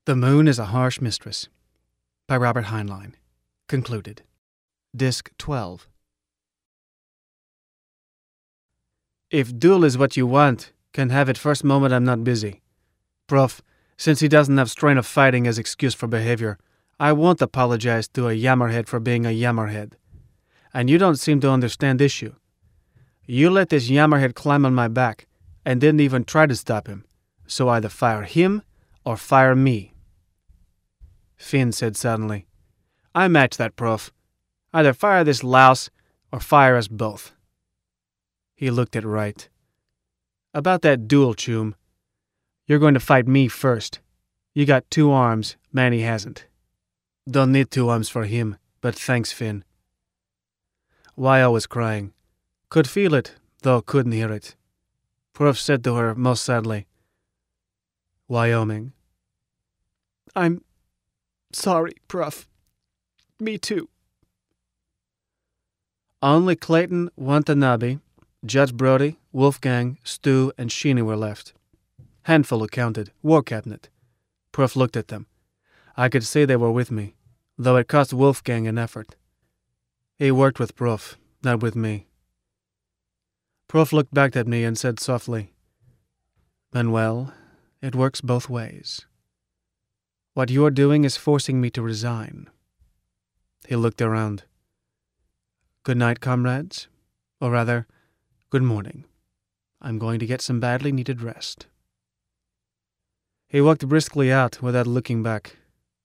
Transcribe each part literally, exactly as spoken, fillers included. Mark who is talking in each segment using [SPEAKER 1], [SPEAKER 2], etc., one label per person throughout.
[SPEAKER 1] The Moon is a Harsh Mistress by Robert Heinlein. Concluded. Disc twelve. If duel is what you want, can have it first moment I'm not busy. Prof, since he doesn't have strain of fighting as excuse for behavior, I won't apologize to a yammerhead for being a yammerhead. And you don't seem to understand issue. You let this yammerhead climb on my back and didn't even try to stop him, so either fire him or fire me. Finn said suddenly, I match that, Prof. Either fire this louse or fire us both. He looked at Wright. About that duel, Choom. You're going to fight me first. You got two arms, Manny hasn't. Don't need two arms for him, but thanks, Finn. Wyo was crying. Could feel it, though couldn't hear it. Prof said to her most sadly, Wyoming. I'm sorry, Prof. Me too. Only Clayton, Watanabe, Judge Brody, Wolfgang, Stu, and Sheeny were left. Handful who counted, war cabinet. Prof looked at them. I could see they were with me, though it cost Wolfgang an effort. He worked with Prof, not with me. Prof looked back at me and said softly, Manuel, it works both ways. What you're doing is forcing me to resign. He looked around. Good night, comrades. Or rather, good morning. I'm going to get some badly needed rest. He walked briskly out without looking back.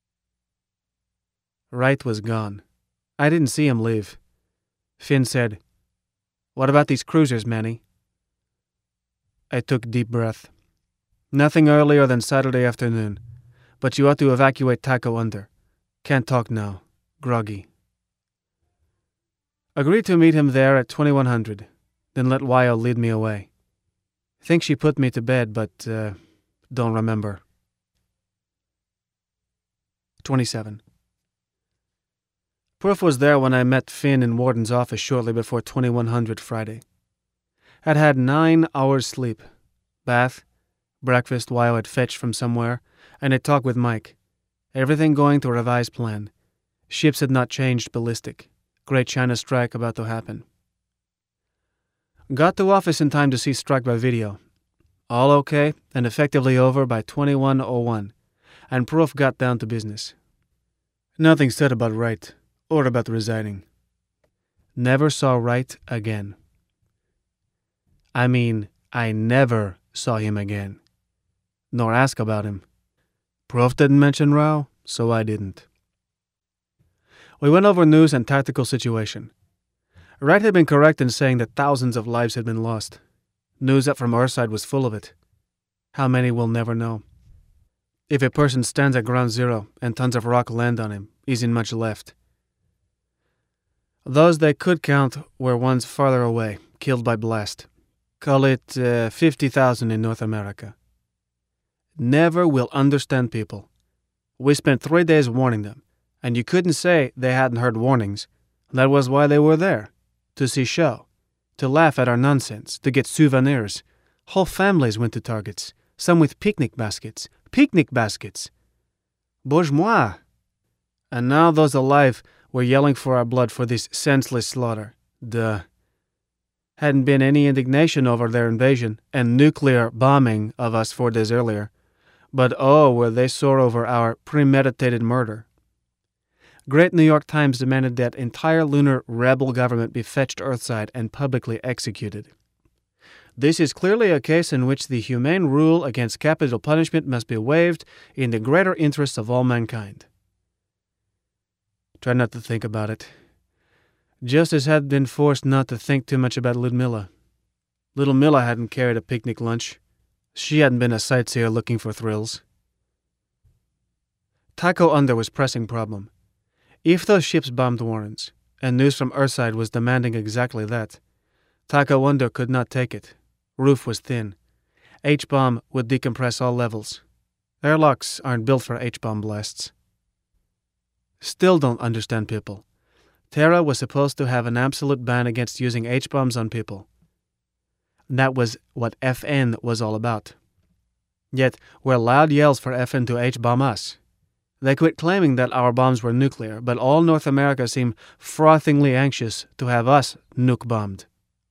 [SPEAKER 1] Wright was gone. I didn't see him leave. Finn said, What about these cruisers, Manny? I took a deep breath. Nothing earlier than Saturday afternoon, but you ought to evacuate Taco under. Can't talk now. Groggy. Agreed to meet him there at twenty-one hundred, then let Wyo lead me away. Think she put me to bed, but uh, don't remember. twenty-seven. Prof was there when I met Finn in Warden's office shortly before twenty-one hundred Friday. Had had nine hours sleep. Bath, breakfast Wyo had fetched from somewhere, and a talk with Mike. Everything going to revised plan. Ships had not changed ballistic. Great China strike about to happen. Got to office in time to see strike by video. All okay and effectively over by twenty-one oh one, and Prof got down to business. Nothing said about Wright, or about resigning. Never saw Wright again. I mean, I never saw him again. Nor ask about him. Prof didn't mention Rao, so I didn't. We went over news and tactical situation. Wright had been correct in saying that thousands of lives had been lost. News up from our side was full of it. How many we'll never know. If a person stands at ground zero and tons of rock land on him, isn't much left. Those they could count were ones farther away, killed by blast. Call it uh, fifty thousand in North America. Never will understand people. We spent three days warning them, and you couldn't say they hadn't heard warnings. That was why they were there. To see show. To laugh at our nonsense. To get souvenirs. Whole families went to Targets. Some with picnic baskets. Picnic baskets! Bourge-moi! And now those alive were yelling for our blood for this senseless slaughter. Duh. Hadn't been any indignation over their invasion and nuclear bombing of us four days earlier. But oh, were they sore over our premeditated murder. Great New York Times demanded that entire lunar rebel government be fetched earthside and publicly executed. This is clearly a case in which the humane rule against capital punishment must be waived in the greater interests of all mankind. Try not to think about it. Just as had been forced not to think too much about Ludmilla. Little Milla hadn't carried a picnic lunch. She hadn't been a sightseer looking for thrills. Taco Under was pressing problem. If those ships bombed Warrens, and news from Earthside was demanding exactly that, Taco Under could not take it. Roof was thin. H-bomb would decompress all levels. Airlocks aren't built for H-bomb blasts. Still don't understand people. Terra was supposed to have an absolute ban against using H-bombs on people. That was what F N was all about. Yet were loud yells for F N to H-bomb us. They quit claiming that our bombs were nuclear, but all North America seemed frothingly anxious to have us nuke-bombed.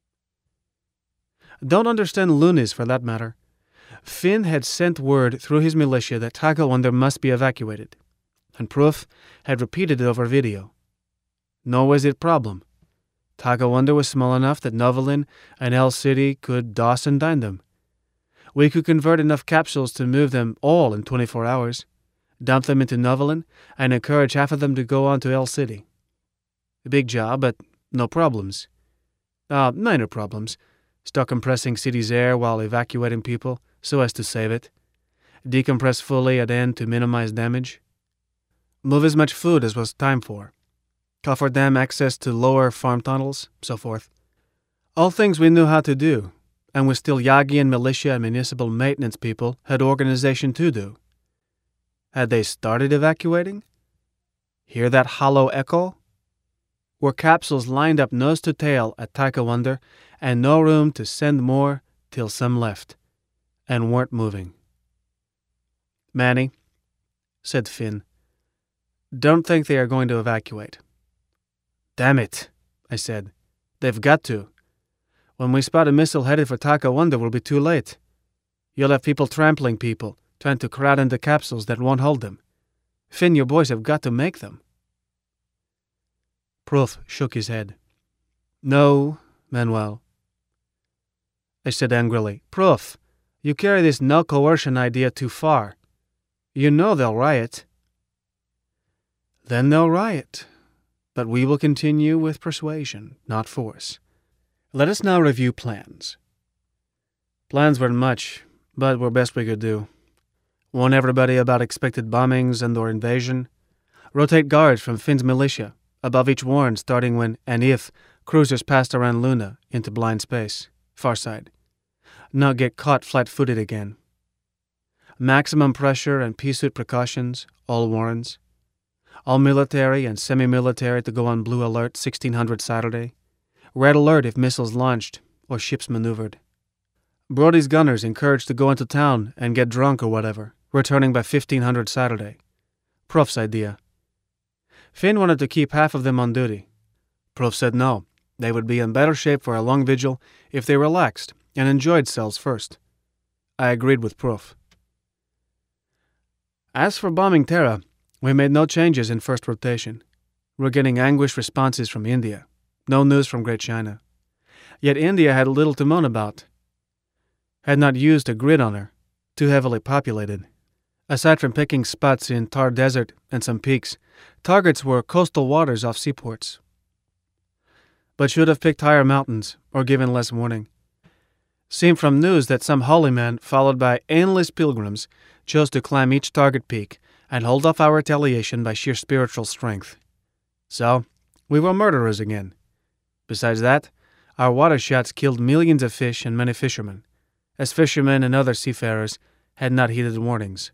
[SPEAKER 1] Don't understand loonies, for that matter. Finn had sent word through his militia that Tigelander must be evacuated, and Proof had repeated it over video. Nor was it a problem. Tigelander was small enough that Novolin and El City could doss and dine them. We could convert enough capsules to move them all in twenty-four hours, dump them into Novolin, and encourage half of them to go on to El City. A big job, but no problems. Ah, uh, minor problems. Start compressing city's air while evacuating people so as to save it. Decompress fully at end to minimize damage. Move as much food as was time for. Offer them access to lower farm tunnels, so forth. All things we knew how to do, and with still Yagi and militia and municipal maintenance people had organization to do. Had they started evacuating? Hear that hollow echo? Were capsules lined up nose to tail at Tigelander, and no room to send more till some left, and weren't moving. Manny, said Finn, don't think they are going to evacuate. Damn it, I said. They've got to. When we spot a missile headed for Tigelander, we'll be too late. You'll have people trampling people, trying to crowd into capsules that won't hold them. Finn, your boys have got to make them. Proof shook his head. No, Manuel. I said angrily, Proof, you carry this no coercion idea too far. You know they'll riot. Then they'll riot. But we will continue with persuasion, not force. Let us now review plans. Plans weren't much, but were best we could do. Warn everybody about expected bombings and or invasion. Rotate guards from Finn's militia, above each warren starting when and if cruisers passed around Luna into blind space, far side. Not get caught flat-footed again. Maximum pressure and pea-suit precautions, all warrens. All military and semi-military to go on blue alert sixteen hundred Saturday. Red alert if missiles launched or ships maneuvered. Brody's gunners encouraged to go into town and get drunk or whatever, returning by fifteen hundred Saturday. Proof's idea. Finn wanted to keep half of them on duty. Proof said no, they would be in better shape for a long vigil if they relaxed and enjoyed cells first. I agreed with Proof. As for bombing Terra, we made no changes in first rotation. We're getting anguished responses from India. No news from Great China. Yet India had little to moan about. Had not used a grid on her. Too heavily populated. Aside from picking spots in Thar Desert and some peaks, targets were coastal waters off seaports. But should have picked higher mountains or given less warning. Seemed from news that some holy man, followed by endless pilgrims, chose to climb each target peak and hold off our retaliation by sheer spiritual strength. So, we were murderers again. Besides that, our water shots killed millions of fish and many fishermen, as fishermen and other seafarers had not heeded warnings.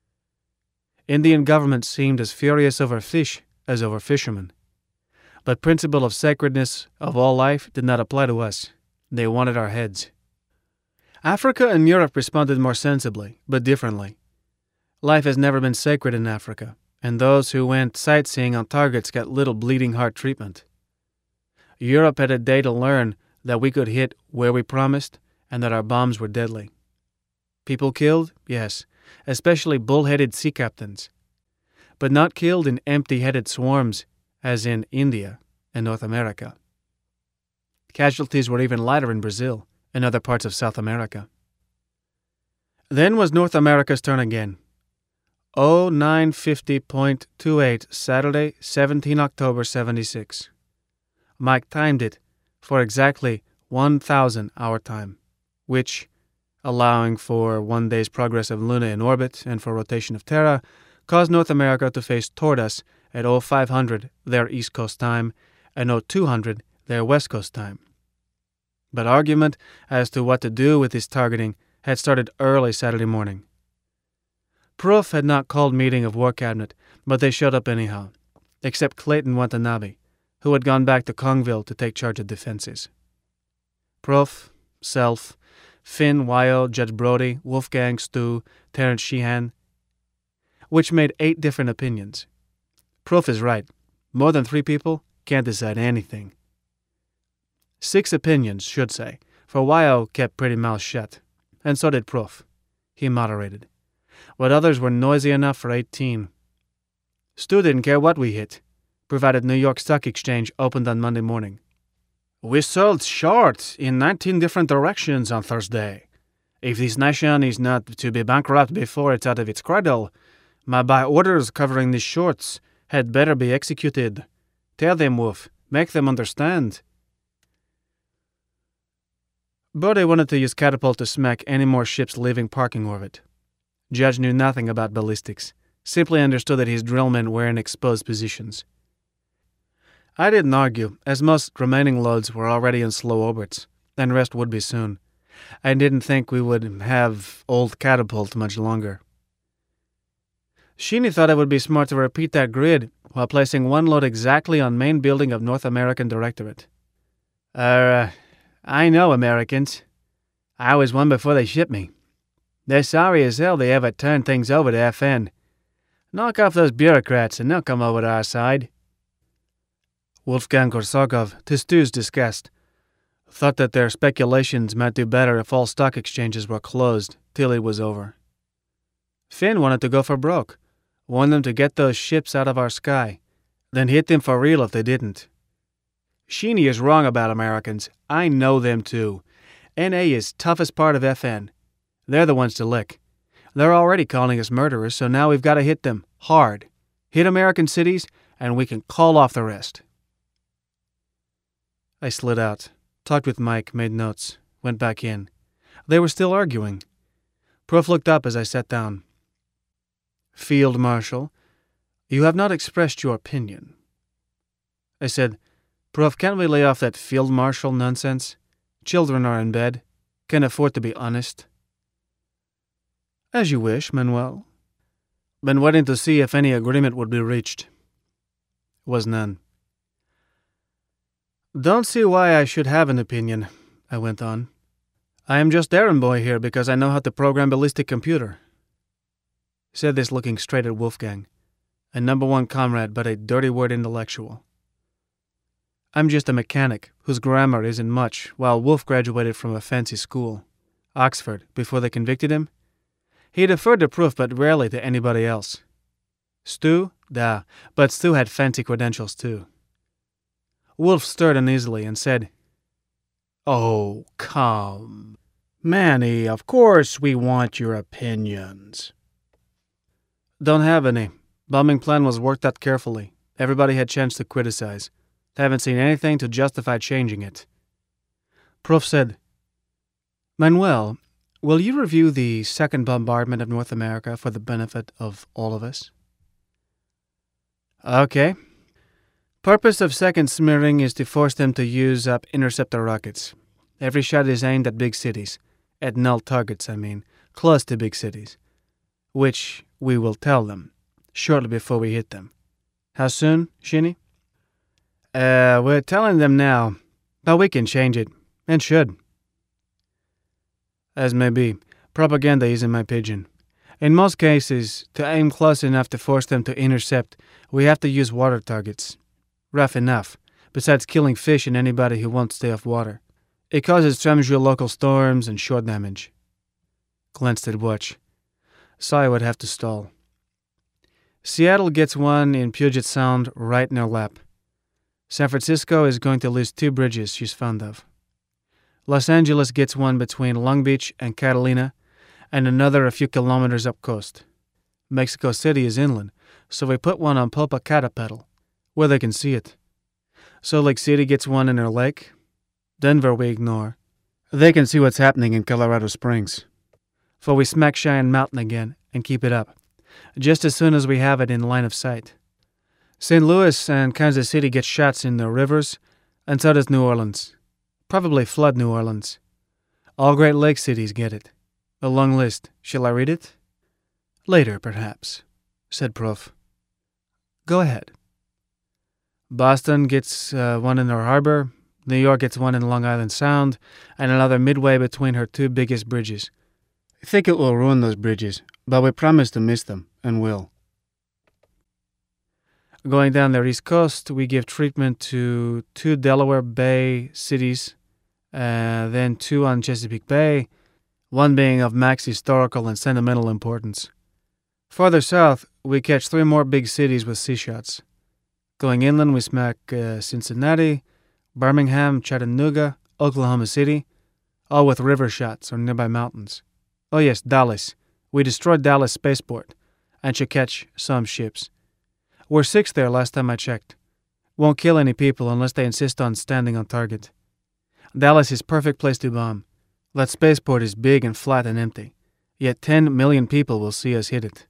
[SPEAKER 1] Indian government seemed as furious over fish as over fishermen. But principle of sacredness of all life did not apply to us. They wanted our heads. Africa and Europe responded more sensibly, but differently. Life has never been sacred in Africa, and those who went sightseeing on targets got little bleeding heart treatment. Europe had a day to learn that we could hit where we promised and that our bombs were deadly. People killed? Yes, especially bull-headed sea captains. But not killed in empty-headed swarms, as in India and North America. Casualties were even lighter in Brazil and other parts of South America. Then was North America's turn again. oh nine fifty point two eight, Saturday, seventeenth October seventy-six. Mike timed it for exactly one thousand our time, which, allowing for one day's progress of Luna in orbit and for rotation of Terra, caused North America to face toward us at oh five hundred their East Coast time and oh two hundred their West Coast time. But argument as to what to do with this targeting had started early Saturday morning. Proof had not called meeting of War Cabinet, but they showed up anyhow, except Clayton Watanabe, who had gone back to Kongville to take charge of defenses. Proof, Self, Finn, Wyo, Judge Brody, Wolfgang, Stu, Terrence Sheehan, which made eight different opinions. Proof is right. More than three people can't decide anything. Six opinions, should say, for Wyo kept pretty mouth shut, and so did Proof. He moderated. But others were noisy enough for eighteen. Stu didn't care what we hit, provided New York Stock Exchange opened on Monday morning. We sold short in nineteen different directions on Thursday. If this nation is not to be bankrupt before it's out of its cradle, my buy orders covering these shorts had better be executed. Tell them, Wolf. Make them understand. Brody wanted to use Catapult to smack any more ships leaving parking orbit. Judge knew nothing about ballistics, simply understood that his drillmen were in exposed positions. I didn't argue, as most remaining loads were already in slow orbits, and rest would be soon. I didn't think we would have old Catapult much longer. Sheeny thought it would be smart to repeat that grid while placing one load exactly on main building of North American Directorate. Uh, I know Americans. I was one before they shipped me. They're sorry as hell they ever turned things over to F N. Knock off those bureaucrats and they'll come over to our side. Wolfgang Korsakov, to Stu's disgust, thought that their speculations might do better if all stock exchanges were closed till it was over. Finn wanted to go for broke, warned them to get those ships out of our sky, then hit them for real if they didn't. Sheeny is wrong about Americans. I know them too. N A is toughest part of F N. They're the ones to lick. They're already calling us murderers, so now we've got to hit them hard. Hit American cities, and we can call off the rest. I slid out, talked with Mike, made notes, went back in. They were still arguing. Proof looked up as I sat down. Field Marshal, you have not expressed your opinion. I said, Proof, can't we lay off that Field Marshal nonsense? Children are in bed. Can afford to be honest. As you wish, Manuel. Been waiting to see if any agreement would be reached. Was none. Don't see why I should have an opinion, I went on. I am just errand boy here because I know how to program ballistic computer. Said this looking straight at Wolfgang, a number one comrade but a dirty word intellectual. I'm just a mechanic whose grammar isn't much, while Wolf graduated from a fancy school, Oxford, before they convicted him. He deferred to Proof but rarely to anybody else. Stu? Da, but Stu had fancy credentials too. Wolf stirred uneasily and said, Oh, come. Manny, of course we want your opinions. Don't have any. Bombing plan was worked out carefully. Everybody had chance to criticize. Haven't seen anything to justify changing it. Proof said, Manuel, will you review the second bombardment of North America for the benefit of all of us? Okay. Purpose of second smearing is to force them to use up interceptor rockets. Every shot is aimed at big cities. At null targets, I mean. Close to big cities. Which we will tell them, shortly before we hit them. How soon, Sheeny? Uh, we're telling them now, but we can change it, and should. As may be, propaganda isn't my pigeon. In most cases, to aim close enough to force them to intercept, we have to use water targets. Rough enough, besides killing fish and anybody who won't stay off water. It causes transmural local storms and shore damage. Glanced at watch. Saw I would have to stall. Seattle gets one in Puget Sound right in her lap. San Francisco is going to lose two bridges she's fond of. Los Angeles gets one between Long Beach and Catalina, and another a few kilometers up coast. Mexico City is inland, so we put one on Popocatépetl, where they can see it. Salt Lake City gets one in her lake. Denver we ignore. They can see what's happening in Colorado Springs. For we smack Cheyenne Mountain again and keep it up, just as soon as we have it in line of sight. Saint Louis and Kansas City get shots in their rivers, and so does New Orleans. Probably flood New Orleans. All Great Lakes cities get it. A long list. Shall I read it? Later, perhaps, said Proof. Go ahead. Boston gets uh, one in their harbor, New York gets one in Long Island Sound, and another midway between her two biggest bridges. I think it will ruin those bridges, but we promise to miss them, and will. Going down their east coast, we give treatment to two Delaware Bay cities, uh, then two on Chesapeake Bay, one being of max historical and sentimental importance. Farther south, we catch three more big cities with sea shots. Going inland, we smack uh, Cincinnati, Birmingham, Chattanooga, Oklahoma City, all with river shots or nearby mountains. Oh yes, Dallas. We destroyed Dallas Spaceport, and should catch some ships. We're six there last time I checked. Won't kill any people unless they insist on standing on target. Dallas is perfect place to bomb. That spaceport is big and flat and empty. Yet ten million people will see us hit it.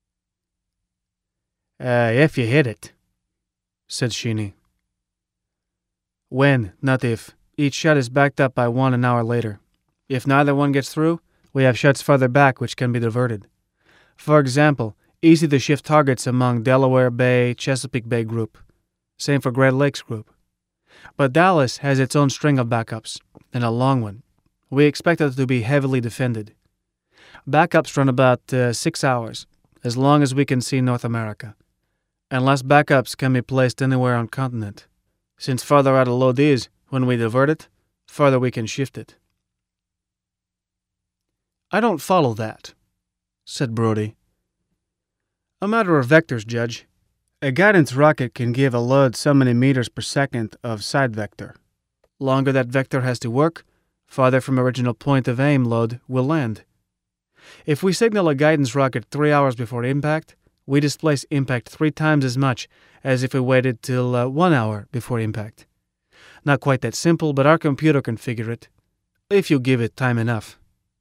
[SPEAKER 1] Uh, if you hit it, said Sheeny. When, not if. Each shot is backed up by one an hour later. If neither one gets through, we have shots farther back which can be diverted. For example, easy to shift targets among Delaware Bay, Chesapeake Bay group. Same for Great Lakes group. But Dallas has its own string of backups, and a long one. We expect it to be heavily defended. Backups run about uh, six hours, as long as we can see North America. Unless backups can be placed anywhere on continent. Since farther out a load is, when we divert it, farther we can shift it. I don't follow that, said Brody. A matter of vectors, Judge. A guidance rocket can give a load so many meters per second of side vector. Longer that vector has to work, farther from original point of aim load will land. If we signal a guidance rocket three hours before impact, we displace impact three times as much as if we waited till uh, one hour before impact. Not quite that simple, but our computer can figure it, if you give it time enough.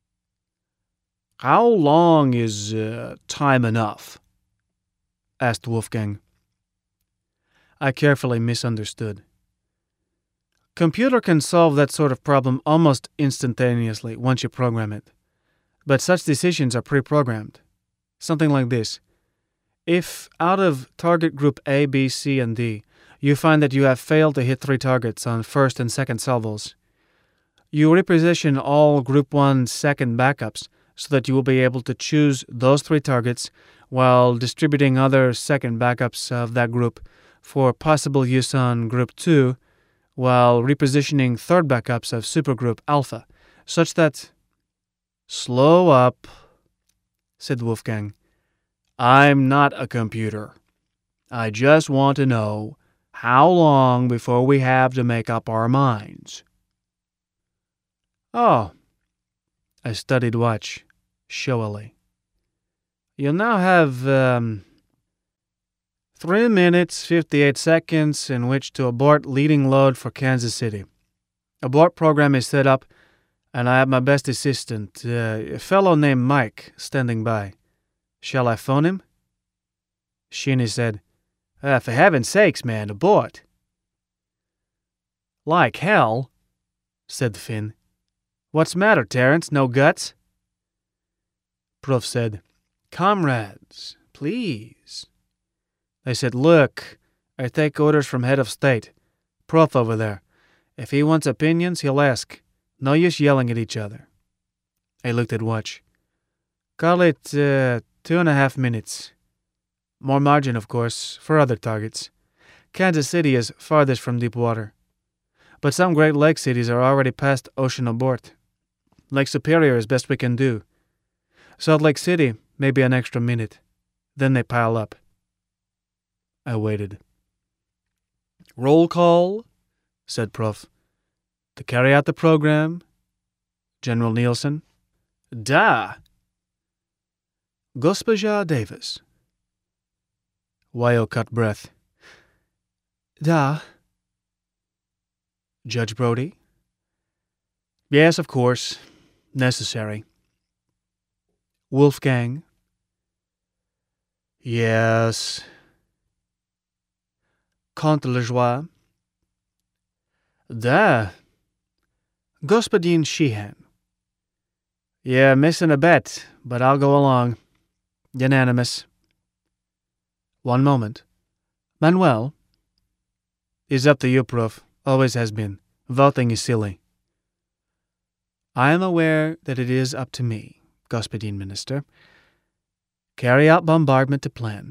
[SPEAKER 1] How long is uh, time enough? Asked Wolfgang. I carefully misunderstood. Computer can solve that sort of problem almost instantaneously once you program it. But such decisions are pre-programmed. Something like this. If out of target group A, B, C, and D, you find that you have failed to hit three targets on first and second salvos, you reposition all group one second backups so that you will be able to choose those three targets while distributing other second backups of that group for possible use on group two, while repositioning third backups of supergroup alpha, such that... Slow up, said Wolfgang. I'm not a computer. I just want to know how long before we have to make up our minds. Oh, I studied watch, showily. You'll now have um, three minutes, fifty-eight seconds in which to abort leading load for Kansas City. Abort program is set up, and I have my best assistant, uh, a fellow named Mike, standing by. Shall I phone him? Sheeny said, uh, for heaven's sakes, man, abort. Like hell, said Finn. What's the matter, Terrence? No guts? Prof said, Comrades, please. They said, look, I take orders from head of state. Prof over there. If he wants opinions, he'll ask. No use yelling at each other. I looked at watch. Call it uh, two and a half minutes. More margin, of course, for other targets. Kansas City is farthest from deep water. But some Great Lake cities are already past ocean abort. Lake Superior is best we can do. Salt Lake City, maybe an extra minute. Then they pile up. I waited. Roll call, said Prof. To carry out the program, General Nielsen. Da. Gospoja Davis. Wyo cut breath. Da. Judge Brody. Yes, of course. Necessary. Wolfgang. Yes. Comte Lejoie. Da. Господин Sheehan. Yeah, missing a bet, but I'll go along. Unanimous. One moment. Manuel. Is up to you, Prof. Always has been. Voting is silly. I am aware that it is up to me, Господин Minister. Carry out bombardment to plan.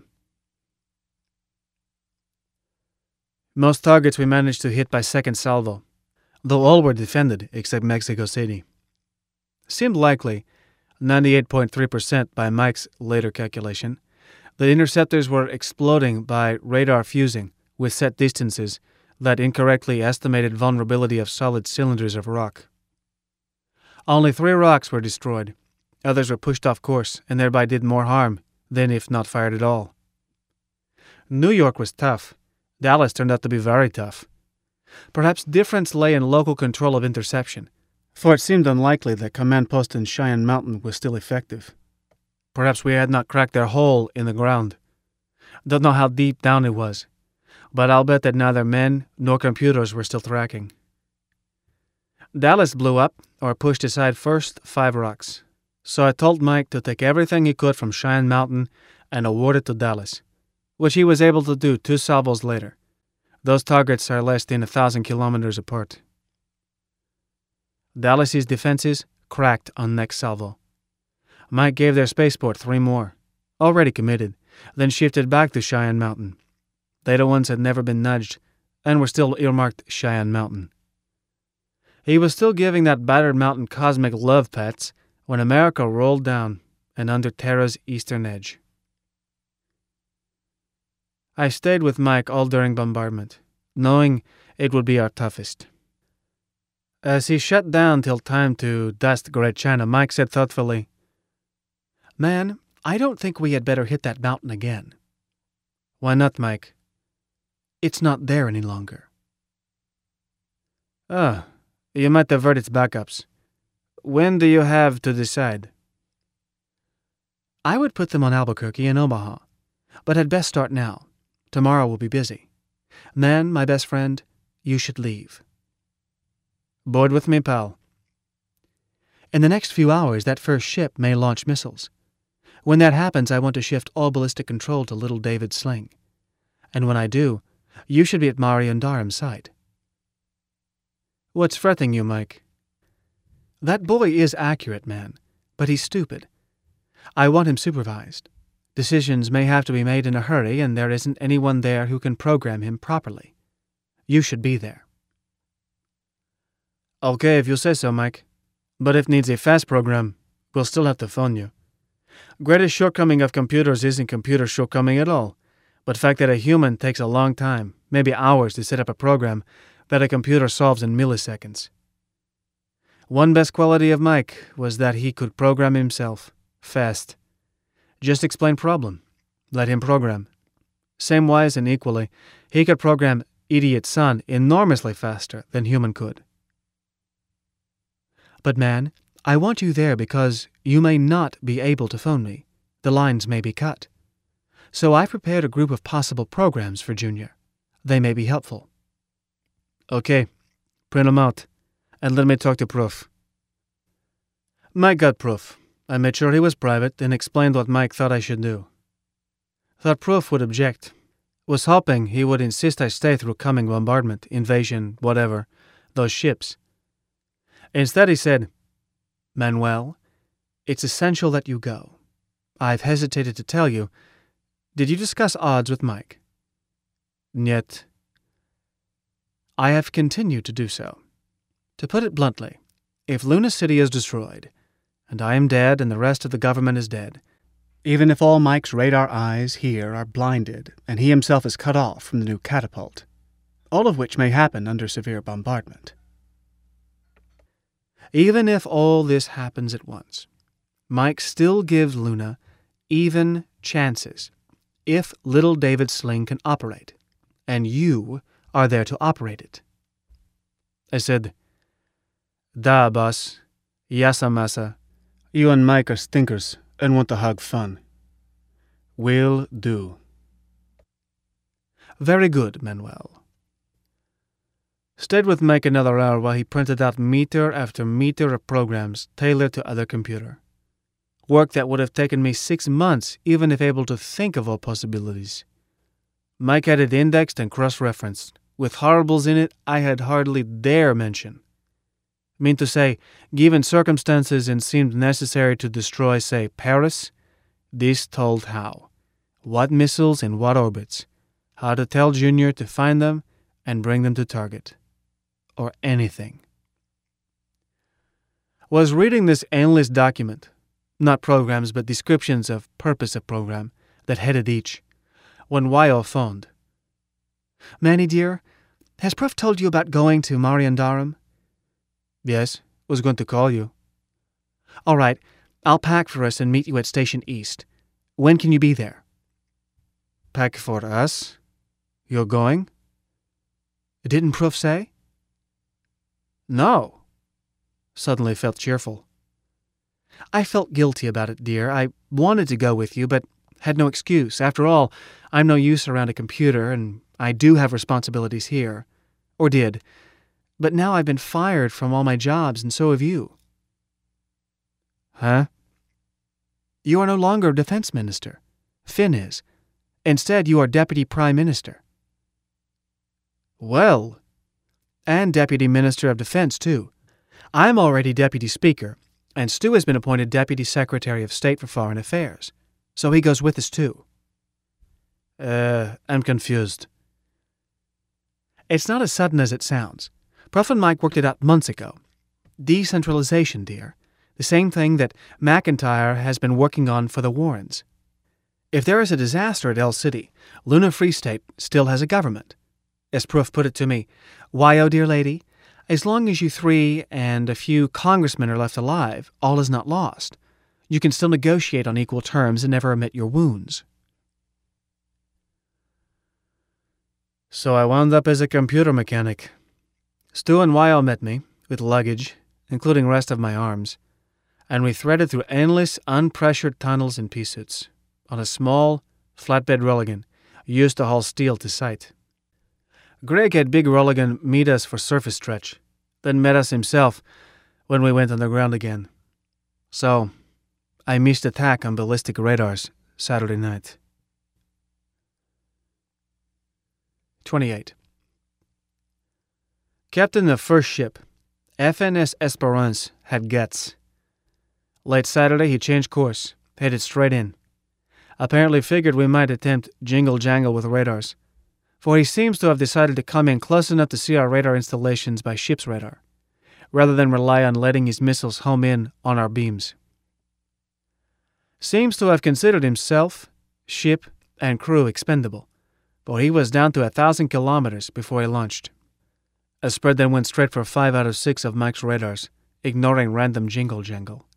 [SPEAKER 1] Most targets we managed to hit by second salvo, though all were defended except Mexico City. Seemed likely, ninety-eight point three percent by Mike's later calculation, that interceptors were exploding by radar fusing with set distances that incorrectly estimated vulnerability of solid cylinders of rock. Only three rocks were destroyed. Others were pushed off course and thereby did more harm than if not fired at all. New York was tough. Dallas turned out to be very tough. Perhaps difference lay in local control of interception, for it seemed unlikely that command post in Cheyenne Mountain was still effective. Perhaps we had not cracked their hole in the ground. Don't know how deep down it was, but I'll bet that neither men nor computers were still tracking. Dallas blew up, or pushed aside first five rocks, so I told Mike to take everything he could from Cheyenne Mountain and award it to Dallas, which he was able to do two salvos later. Those targets are less than a thousand kilometers apart. Dallas's defenses cracked on next salvo. Mike gave their spaceport three more, already committed, then shifted back to Cheyenne Mountain. The other ones had never been nudged, and were still earmarked Cheyenne Mountain. He was still giving that battered mountain cosmic love pats when America rolled down and under Terra's eastern edge. I stayed with Mike all during bombardment, knowing it would be our toughest. As he shut down till time to dust Great China, Mike said thoughtfully, "Man, I don't think we had better hit that mountain again." "Why not, Mike?" "It's not there any longer." "Ah, you might divert its backups. When do you have to decide?" "I would put them on Albuquerque and Omaha, but had best start now. Tomorrow will be busy. Man, my best friend, you should leave." "Board with me, pal." "In the next few hours, that first ship may launch missiles. When that happens, I want to shift all ballistic control to Little David's sling. And when I do, you should be at Mariandaram's site." "What's fretting you, Mike?" "That boy is accurate, man, but he's stupid. I want him supervised. Decisions may have to be made in a hurry, and there isn't anyone there who can program him properly. You should be there." "Okay, if you say so, Mike. But if needs a fast program, we'll still have to phone you. Greatest shortcoming of computers isn't computer shortcoming at all, but fact that a human takes a long time, maybe hours, to set up a program that a computer solves in milliseconds. One best quality of Mike was that he could program himself, fast. Just explain problem, let him program. Same wise and equally, he could program Idiot Son enormously faster than human could. "But man, I want you there because you may not be able to phone me. The lines may be cut. So I've prepared a group of possible programs for Junior. They may be helpful." "Okay, print them out, and let me talk to Proof." Mike got Proof. I made sure he was private and explained what Mike thought I should do. Thought Proof would object. Was hoping he would insist I stay through coming bombardment, invasion, whatever, those ships. Instead he said, "Manuel, it's essential that you go. I've hesitated to tell you. Did you discuss odds with Mike?" "Niet." "I have continued to do so. To put it bluntly, if Luna City is destroyed, and I am dead and the rest of the government is dead, even if all Mike's radar eyes here are blinded and he himself is cut off from the new catapult, all of which may happen under severe bombardment. Even if all this happens at once, Mike still gives Luna even chances if Little David's sling can operate, and you are there to operate it." I said, "Da, boss. Yassa massa. You and Mike are stinkers and want to have fun. Will do." "Very good, Manuel." Stayed with Mike another hour while he printed out meter after meter of programs tailored to other computer. Work that would have taken me six months even if able to think of all possibilities. Mike had it indexed and cross-referenced, with horribles in it I had hardly dare mention. I mean to say, given circumstances and seemed necessary to destroy, say, Paris, this told how. What missiles in what orbits. How to tell Junior to find them and bring them to target. Or anything. Was reading this endless document, not programs but descriptions of purpose of program, that headed each, when Wyo phoned. Manny dear, has Prof told you about going to Mariandarum? Yes, was going to call you. All right, I'll pack for us and meet you at Station East. When can you be there? Pack for us? You're going? Didn't Prof say? No. Suddenly felt cheerful. I felt guilty about it, dear. I wanted to go with you, but had no excuse. After all, I'm no use around a computer, and I do have responsibilities here. Or did. But now I've been fired from all my jobs, and so have you. Huh? You are no longer defense minister. Finn is. Instead, you are deputy prime minister. Well, and deputy minister of defense, too. I'm already deputy speaker, and Stu has been appointed deputy secretary of state for foreign affairs. So he goes with us, too. Uh, I'm confused. It's not as sudden as it sounds. Prof and Mike worked it out months ago. Decentralization, dear. The same thing that McIntyre has been working on for the Warrens. If there is a disaster at El City, Luna Free State still has a government. As Prof put it to me, Wyo, dear lady, as long as you three and a few congressmen are left alive, all is not lost. You can still negotiate on equal terms and never omit your wounds. So I wound up as a computer mechanic. Stu and Wyo met me, with luggage, including rest of my arms, and we threaded through endless, unpressured tunnels in pea suits, on a small, flatbed Rolligan, used to haul steel to site. Greg had Big Rolligan meet us for surface stretch, then met us himself when we went underground again. So, I missed attack on ballistic radars Saturday night. twenty-eight. Captain of first ship, F N S Esperance, had guts. Late Saturday he changed course, headed straight in. Apparently figured we might attempt jingle-jangle with radars, for he seems to have decided to come in close enough to see our radar installations by ship's radar, rather than rely on letting his missiles home in on our beams. Seems to have considered himself, ship, and crew expendable, for he was down to a thousand kilometers before he launched. A spread then went straight for five out of six of Mike's radars, ignoring random jingle-jangle.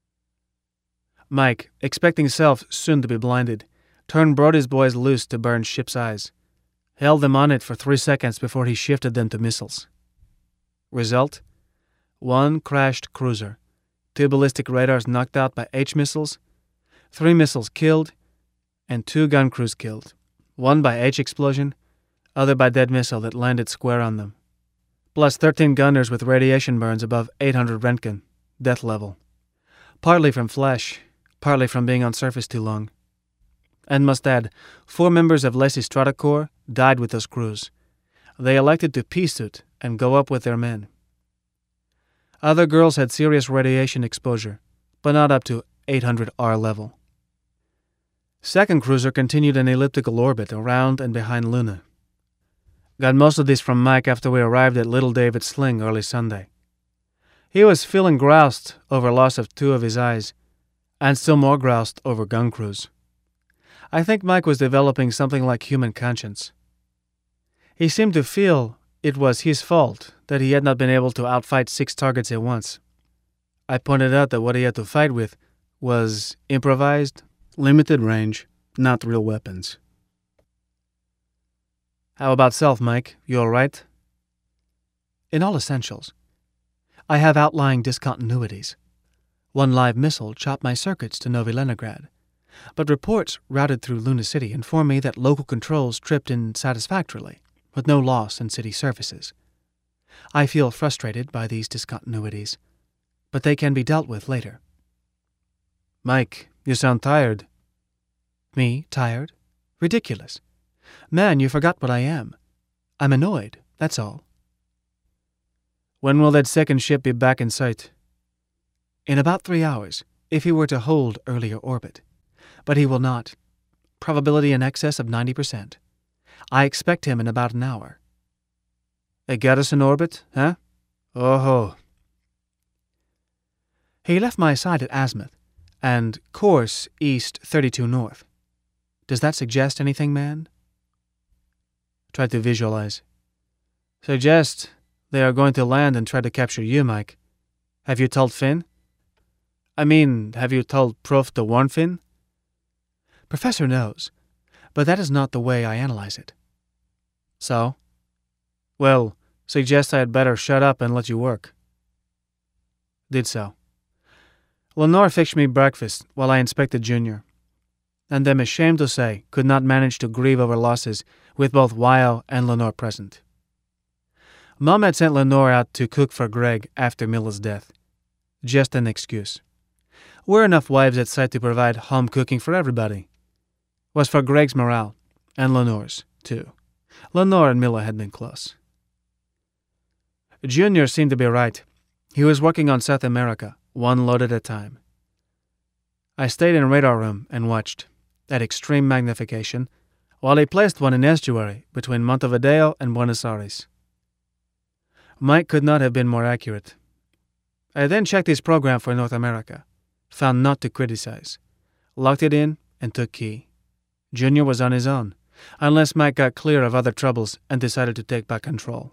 [SPEAKER 1] Mike, expecting self soon to be blinded, turned Brody's boys loose to burn ship's eyes, held them on it for three seconds before he shifted them to missiles. Result? One crashed cruiser, two ballistic radars knocked out by H missiles, three missiles killed, and two gun crews killed, one by H explosion, other by dead missile that landed square on them, plus thirteen gunners with radiation burns above eight hundred Roentgen, death level, partly from flesh, partly from being on surface too long. And must add, four members of Lysistrata Corps died with those crews. They elected to pea suit and go up with their men. Other girls had serious radiation exposure, but not up to eight hundred R level. Second cruiser continued an elliptical orbit around and behind Luna. Got most of this from Mike after we arrived at Little David Sling early Sunday. He was feeling groused over loss of two of his eyes, and still more groused over gun crews. I think Mike was developing something like human conscience. He seemed to feel it was his fault that he had not been able to outfight six targets at once. I pointed out that what he had to fight with was improvised, limited range, not real weapons. How about self, Mike? You all right? In all essentials. I have outlying discontinuities. One live missile chopped my circuits to Novi Leningrad, but reports routed through Luna City inform me that local controls tripped in satisfactorily, with no loss in city services. I feel frustrated by these discontinuities, but they can be dealt with later. Mike, you sound tired. Me, tired? Ridiculous. Man, you forgot what I am. I'm annoyed, that's all. When will that second ship be back in sight? In about three hours, if he were to hold earlier orbit. But he will not. Probability in excess of ninety percent. I expect him in about an hour. They got us in orbit, huh? Oh-ho. He left my side at azimuth, and course east thirty-two north. Does that suggest anything, man? Tried to visualize. Suggest they are going to land and try to capture you, Mike. Have you told Finn? I mean, have you told Prof to warn Finn? Professor knows, but that is not the way I analyze it. So? Well, suggest I had better shut up and let you work. Did so. Lenore fixed me breakfast while I inspected Junior, and am ashamed to say could not manage to grieve over losses with both Wyo and Lenore present. Mom had sent Lenore out to cook for Greg after Milla's death. Just an excuse. We're enough wives at sight to provide home cooking for everybody. Was for Greg's morale, and Lenore's, too. Lenore and Milla had been close. Junior seemed to be right. He was working on South America, one load at a time. I stayed in radar room and watched, at extreme magnification, while he placed one in estuary between Montevideo and Buenos Aires. Mike could not have been more accurate. I then checked his program for North America, found not to criticize, locked it in, and took key. Junior was on his own, unless Mike got clear of other troubles and decided to take back control.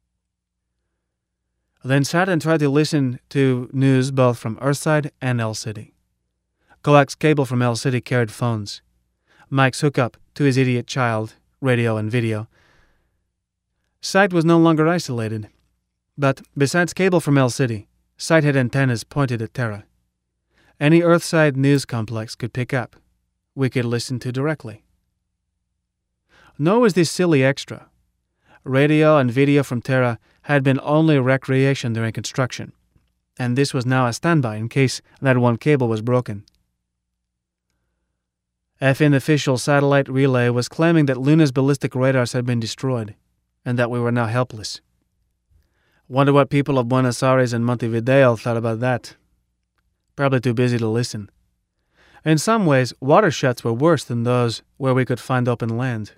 [SPEAKER 1] Then sat and tried to listen to news both from Earthside and El City. Coax cable from El City carried phones. Mike's hookup to his idiot child, radio and video. Sight was no longer isolated, but besides cable from El City, Sight had antennas pointed at Terra. Any Earthside news complex could pick up. We could listen to directly. Nor was this silly extra. Radio and video from Terra had been only recreation during construction, and this was now a standby in case that one cable was broken. F N official satellite relay was claiming that Luna's ballistic radars had been destroyed, and that we were now helpless. Wonder what people of Buenos Aires and Montevideo thought about that. Probably too busy to listen. In some ways, water shuts were worse than those where we could find open land.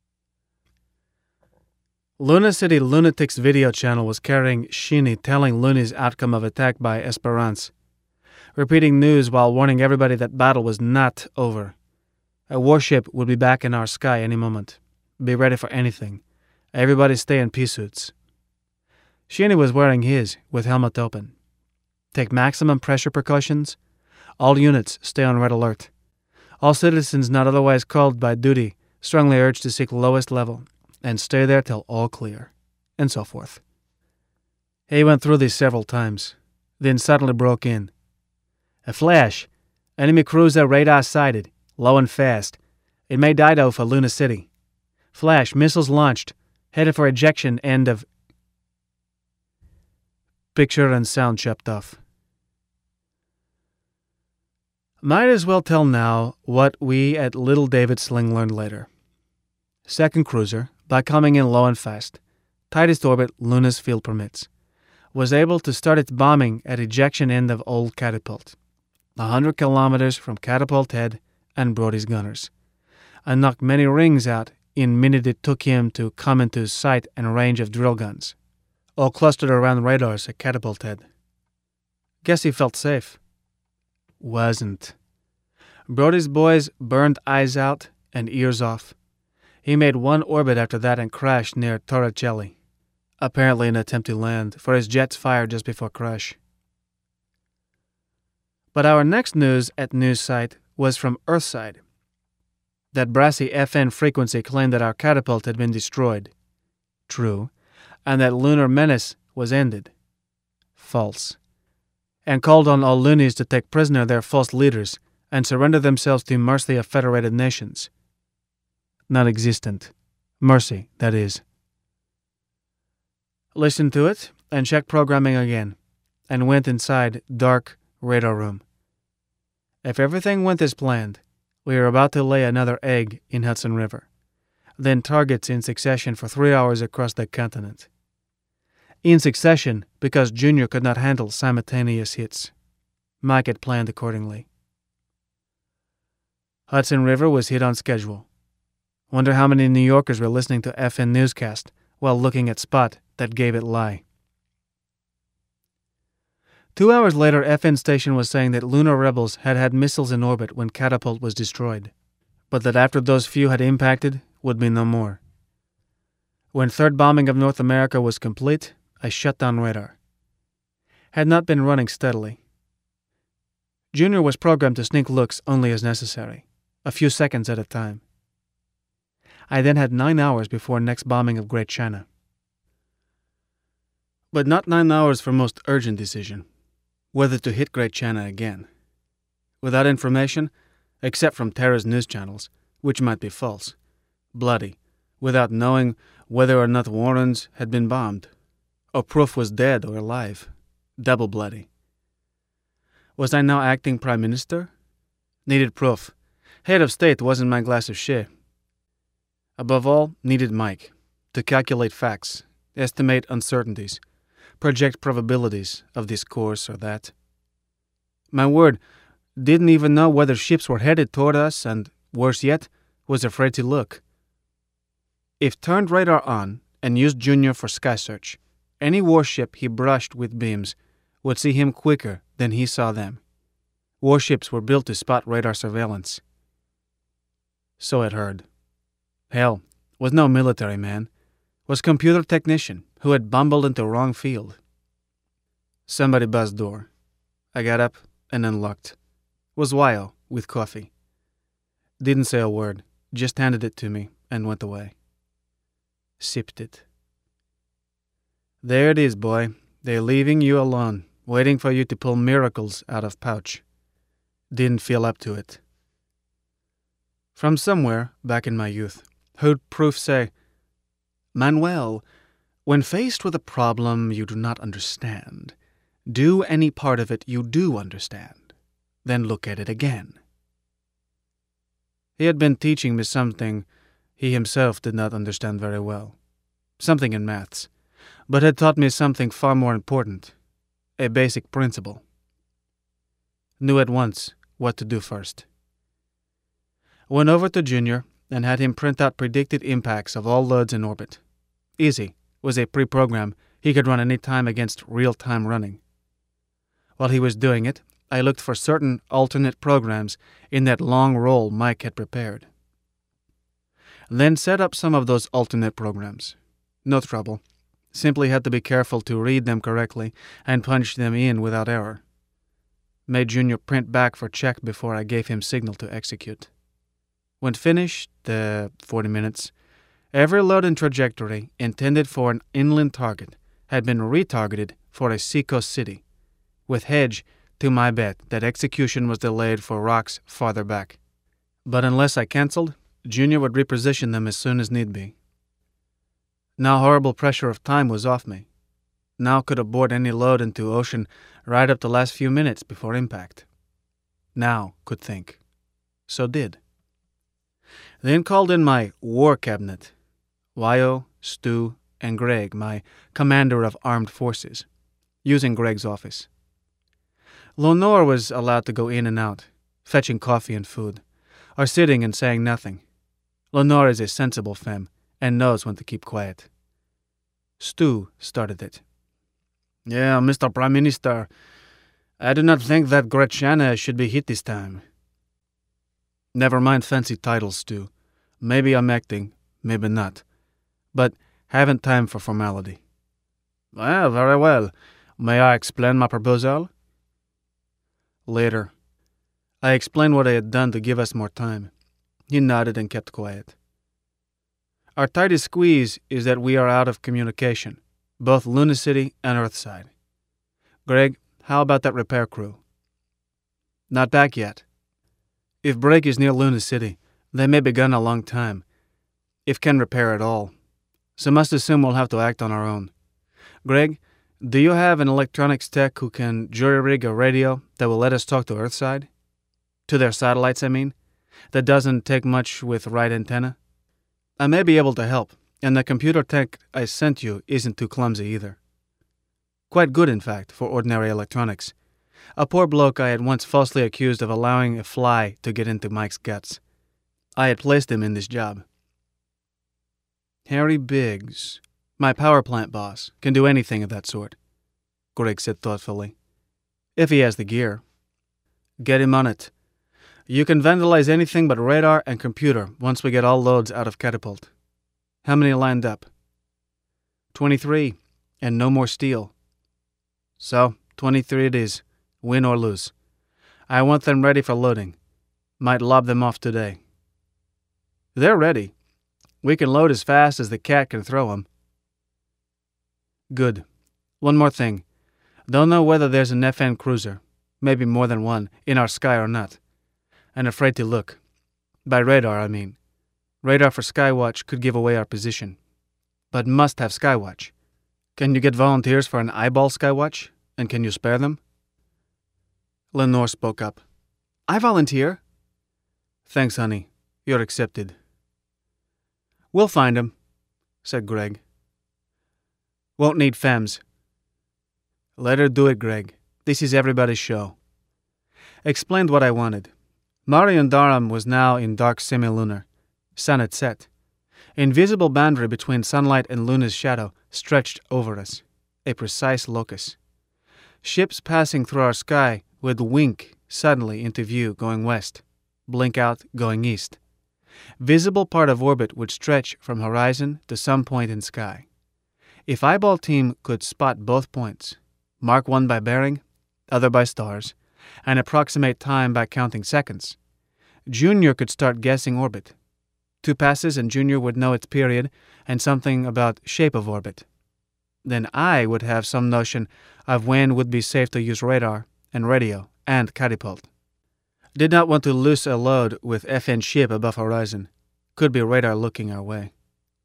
[SPEAKER 1] Luna City Lunatics video channel was carrying Shinny telling Looney's outcome of attack by Esperance, repeating news while warning everybody that battle was not over. A warship would be back in our sky any moment. Be ready for anything. Everybody stay in pea suits. Shinny was wearing his, with helmet open. Take maximum pressure precautions. All units stay on red alert. All citizens not otherwise called by duty strongly urged to seek lowest level and stay there till all clear, and so forth. He went through this several times, then suddenly broke in. A flash. Enemy cruiser radar sighted, low and fast. It made Idaho for Luna City. Flash, missiles launched, headed for ejection end of... Picture and sound chopped off. Might as well tell now what we at Little David Sling learned later. Second cruiser, by coming in low and fast, tightest orbit Luna's field permits, was able to start its bombing at ejection end of Old Catapult, a hundred kilometers from Catapult Head and Brody's gunners, and knocked many rings out in minute it took him to come into sight and range of drill guns, all clustered around radars at Catapult Head. Guess he felt safe. Wasn't. Brody's boys burned eyes out and ears off. He made one orbit after that and crashed near Torricelli, apparently an attempt to land, for his jets fired just before crash. But our next news at news site was from Earthside. That brassy F N frequency claimed that our catapult had been destroyed. True. And that lunar menace was ended. False. And called on all loonies to take prisoner their false leaders and surrender themselves to mercy of federated nations. Non-existent. Mercy, that is. Listened to it and checked programming again, and went inside dark radar room. If everything went as planned, we were about to lay another egg in Hudson River. then targets in succession for three hours across the continent. In succession, because Junior could not handle simultaneous hits. Mike had planned accordingly. Hudson River was hit on schedule. Wonder how many New Yorkers were listening to F N newscast while looking at spot that gave it lie. Two hours later, F N station was saying that lunar rebels had had missiles in orbit when Catapult was destroyed, but that after those few had impacted, would be no more. When third bombing of North America was complete, I shut down radar. Had not been running steadily. Junior was programmed to sneak looks only as necessary, a few seconds at a time. I then had nine hours before next bombing of Great China. But not nine hours for most urgent decision, whether to hit Great China again. Without information, except from terrorist news channels, which might be false, bloody, without knowing whether or not Warrens had been bombed, or Proof was dead or alive, double bloody. Was I now acting Prime Minister? Needed proof. Head of state wasn't my glass of shea. Above all, needed Mike, to calculate facts, estimate uncertainties, project probabilities of this course or that. My word, didn't even know whether ships were headed toward us and, worse yet, was afraid to look. If turned radar on and used Junior for sky search, any warship he brushed with beams would see him quicker than he saw them. Warships were built to spot radar surveillance. So I'd heard. Hell, was no military man. Was computer technician who had bumbled into wrong field. Somebody buzzed door. I got up and unlocked. Was Wyo with coffee. Didn't say a word, just handed it to me and went away. Sipped it. There it is, boy. They're leaving you alone, waiting for you to pull miracles out of pouch. Didn't feel up to it. From somewhere, back in my youth, heard Proof say, Manuel, when faced with a problem you do not understand, do any part of it you do understand, then look at it again. He had been teaching me something he himself did not understand very well, something in maths, but had taught me something far more important, a basic principle. Knew at once what to do first. Went over to Junior and had him print out predicted impacts of all loads in orbit. Easy, was a pre-program he could run any time against real-time running. While he was doing it, I looked for certain alternate programs in that long roll Mike had prepared. Then set up some of those alternate programs. No trouble. Simply had to be careful to read them correctly and punch them in without error. Made Junior print back for check before I gave him signal to execute. When finished, the uh, forty minutes, every load and trajectory intended for an inland target had been retargeted for a seacoast city, with hedge to my bet that execution was delayed for rocks farther back. But unless I cancelled, Junior would reposition them as soon as need be. Now horrible pressure of time was off me. Now could abort any load into ocean right up the last few minutes before impact. Now could think. So did. Then called in my war cabinet, Wyo, Stu, and Greg, my commander of armed forces, using Greg's office. Lenore was allowed to go in and out, fetching coffee and food, or sitting and saying nothing. Lenore is a sensible femme and knows when to keep quiet. Stu started it. Yeah, Mister Prime Minister, I do not think that Great China should be hit this time. Never mind fancy titles, Stu. Maybe I'm acting, maybe not. But haven't time for formality. Well, very well. May I explain my proposal? Later. I explained what I had done to give us more time. He nodded and kept quiet. Our tightest squeeze is that we are out of communication, both Lunicity and Earthside. Greg, how about that repair crew? Not back yet. If break is near Lunicity, they may be gone a long time, if can repair at all. So must assume we'll have to act on our own. Greg, do you have an electronics tech who can jury-rig a radio that will let us talk to Earthside? To their satellites, I mean? That doesn't take much with right antenna? I may be able to help, and the computer tech I sent you isn't too clumsy either. Quite good, in fact, for ordinary electronics. A poor bloke I had once falsely accused of allowing a fly to get into Mike's guts. I had placed him in this job. Harry Biggs, my power plant boss, can do anything of that sort, Greg said thoughtfully. If he has the gear. Get him on it. You can vandalize anything but radar and computer once we get all loads out of Catapult. How many lined up? Twenty-three, and no more steel. So, twenty-three it is, win or lose. I want them ready for loading. Might lob them off today. They're ready. We can load as fast as the cat can throw them. Good. One more thing. Don't know whether there's an F N cruiser, maybe more than one, in our sky or not. And afraid to look. By radar, I mean. Radar for Skywatch could give away our position. But must have Skywatch. Can you get volunteers for an eyeball Skywatch? And can you spare them? Lenore spoke up. I volunteer. Thanks, honey. You're accepted. We'll find 'em, said Greg. Won't need femmes. Let her do it, Greg. This is everybody's show. Explained what I wanted. Marion Durham was now in dark semilunar. Sun had set. Invisible boundary between sunlight and Luna's shadow stretched over us, a precise locus. Ships passing through our sky would wink suddenly into view going west, blink out going east. Visible part of orbit would stretch from horizon to some point in sky. If Eyeball Team could spot both points, mark one by bearing, other by stars, and approximate time by counting seconds, Junior could start guessing orbit. Two passes and Junior would know its period and something about shape of orbit. Then I would have some notion of when would be safe to use radar and radio and catapult. Did not want to loose a load with F N ship above horizon. Could be radar looking our way.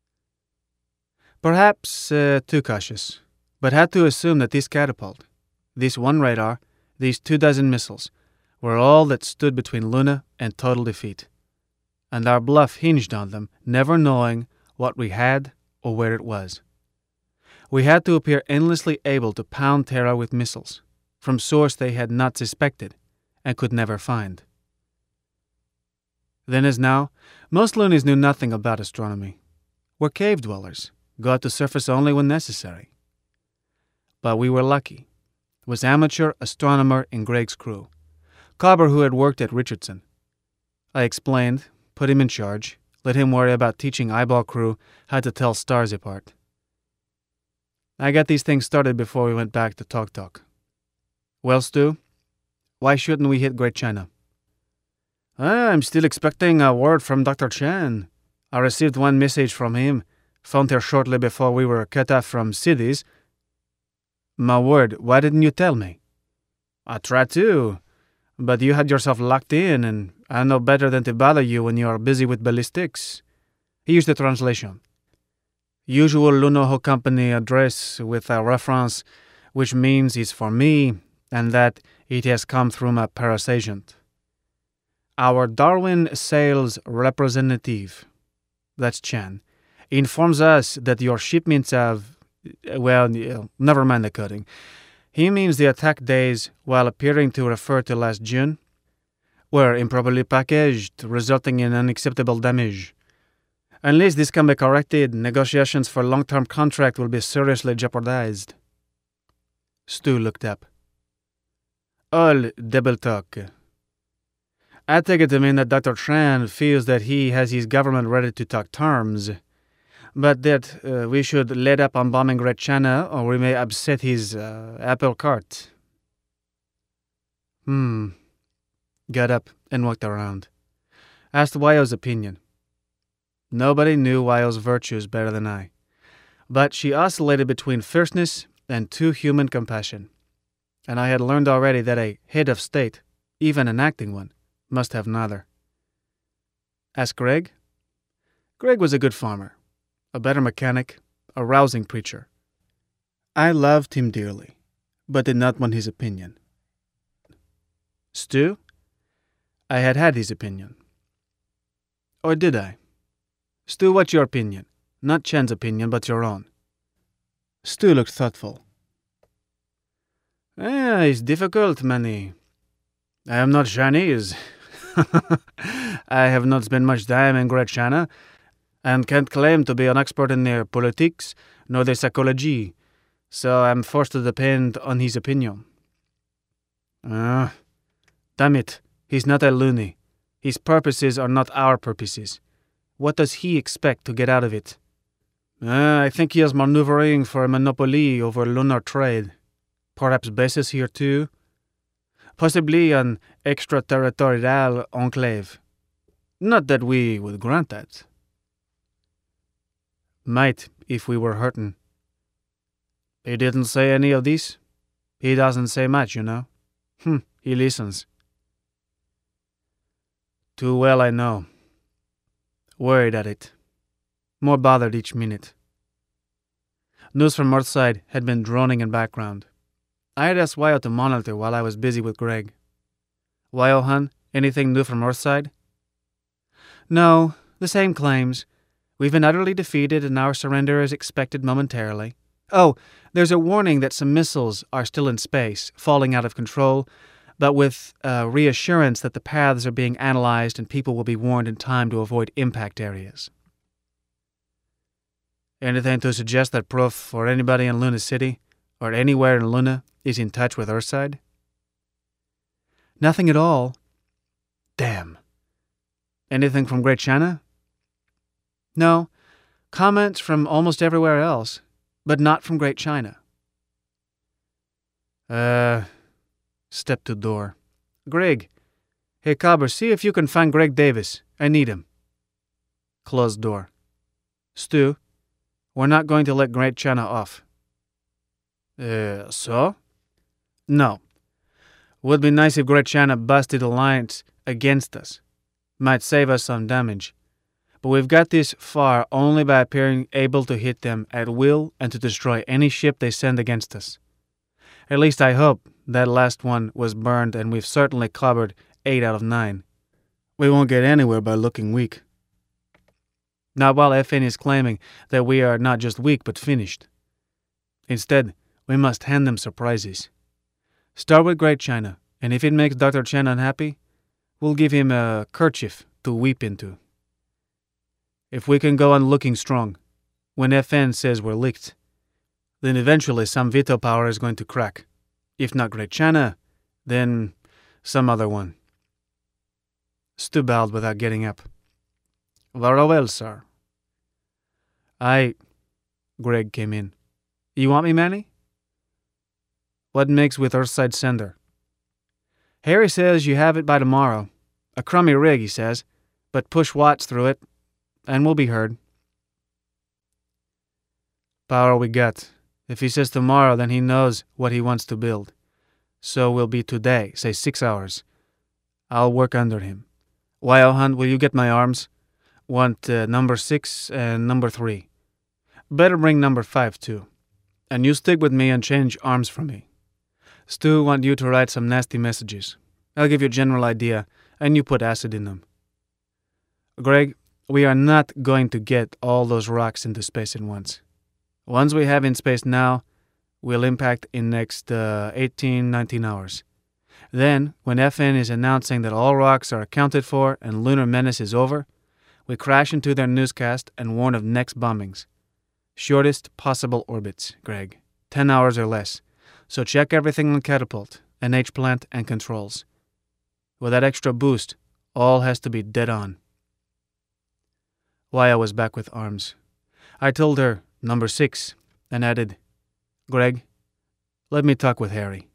[SPEAKER 1] Perhaps uh, too cautious, but had to assume that this catapult, this one radar, these two dozen missiles, were all that stood between Luna and total defeat. And our bluff hinged on them, never knowing what we had or where it was. We had to appear endlessly able to pound Terra with missiles, from source they had not suspected and could never find. Then as now, most loonies knew nothing about astronomy. Were cave dwellers, got to surface only when necessary. But we were lucky. Was amateur astronomer in Greg's crew, Cobber who had worked at Richardson. I explained, put him in charge, let him worry about teaching Eyeball crew how to tell stars apart. I got these things started before we went back to Talk Talk. Well, Stu, why shouldn't we hit Great China? I'm still expecting a word from Doctor Chan. I received one message from him, found her shortly before we were cut off from cities. My word, why didn't you tell me? I tried to, but you had yourself locked in, and I know better than to bother you when you are busy with ballistics. Here's the translation. Usual Lunoho Company address with a reference, which means it's for me, and that it has come through my parasagent. Our Darwin sales representative, that's Chan, informs us that your shipments have, well, never mind the coding. He means the attack days, while appearing to refer to last June, were improperly packaged, resulting in unacceptable damage. Unless this can be corrected, negotiations for long-term contract will be seriously jeopardized. Stu looked up. All double talk. I take it to mean that Doctor Tran feels that he has his government ready to talk terms, but that uh, we should let up on bombing Great China or we may upset his uh, apple cart. Hmm. Got up and walked around. Asked Wyo's opinion. Nobody knew Wyo's virtues better than I, but she oscillated between fierceness and too human compassion, and I had learned already that a head of state, even an acting one, must have neither. Ask Greg? Greg was a good farmer, a better mechanic, a rousing preacher. I loved him dearly, but did not want his opinion. Stu? I had had his opinion. Or did I? Stu, what's your opinion? Not Chen's opinion, but your own. Stu looked thoughtful. Eh, it's difficult, Manny. I am not Chinese. I have not spent much time in Great China, and can't claim to be an expert in their politics nor their psychology, so I'm forced to depend on his opinion. Ah, damn it, he's not a loony. His purposes are not our purposes. What does he expect to get out of it? Uh, I think he is maneuvering for a monopoly over lunar trade. Perhaps bases here too. Possibly an extraterritorial enclave. Not that we would grant that. Might, if we were hurting. He didn't say any of this. He doesn't say much, you know. Hm, he listens. Too well, I know. Worried at it. More bothered each minute. News from Earthside had been droning in background. I had asked Wyo to monitor while I was busy with Greg. Wyo, hun, anything new from Earthside? No, the same claims. We've been utterly defeated and our surrender is expected momentarily. Oh, there's a warning that some missiles are still in space, falling out of control, but with uh, reassurance that the paths are being analyzed and people will be warned in time to avoid impact areas. Anything to suggest that Proof or anybody in Luna City, or anywhere in Luna, is in touch with Earthside? Nothing at all. Damn. Anything from Great China? No. Comments from almost everywhere else, but not from Great China. Uh... Step to door. Greg. Hey, Cobber, see if you can find Greg Davis. I need him. Closed door. Stu, we're not going to let Great China off. Uh, so? No. Would be nice if Great China busted alliance against us. Might save us some damage. But we've got this far only by appearing able to hit them at will and to destroy any ship they send against us. At least I hope that last one was burned and we've certainly clobbered eight out of nine. We won't get anywhere by looking weak. Not while F N is claiming that we are not just weak but finished. Instead, we must hand them surprises. Start with Great China, and if it makes Doctor Chen unhappy, we'll give him a kerchief to weep into. If we can go on looking strong, when F N says we're licked, then eventually some veto power is going to crack. If not Great China, then some other one. Stu bowed without getting up. Very well, sir. I... Greg came in. You want me, Manny? What makes with Earthside Sender? Harry says you have it by tomorrow. A crummy rig, he says, but push watts through it, and we'll be heard. Power we got. If he says tomorrow, then he knows what he wants to build. So will be today, say six hours. I'll work under him. Wyo Hunt, will you get my arms? Want uh, number six and number three. Better bring number five too. And you stick with me and change arms for me. Stu want you to write some nasty messages. I'll give you a general idea, and you put acid in them. Greg, we are not going to get all those rocks into space at once. Ones we have in space now will impact in next uh, eighteen, nineteen hours. Then, when F N is announcing that all rocks are accounted for and lunar menace is over, we crash into their newscast and warn of next bombings. Shortest possible orbits, Greg. Ten hours or less. So check everything on Catapult, N H plant, and controls. With that extra boost, all has to be dead on. Wyo was back with arms. I told her, number six, and added, Greg, let me talk with Harry.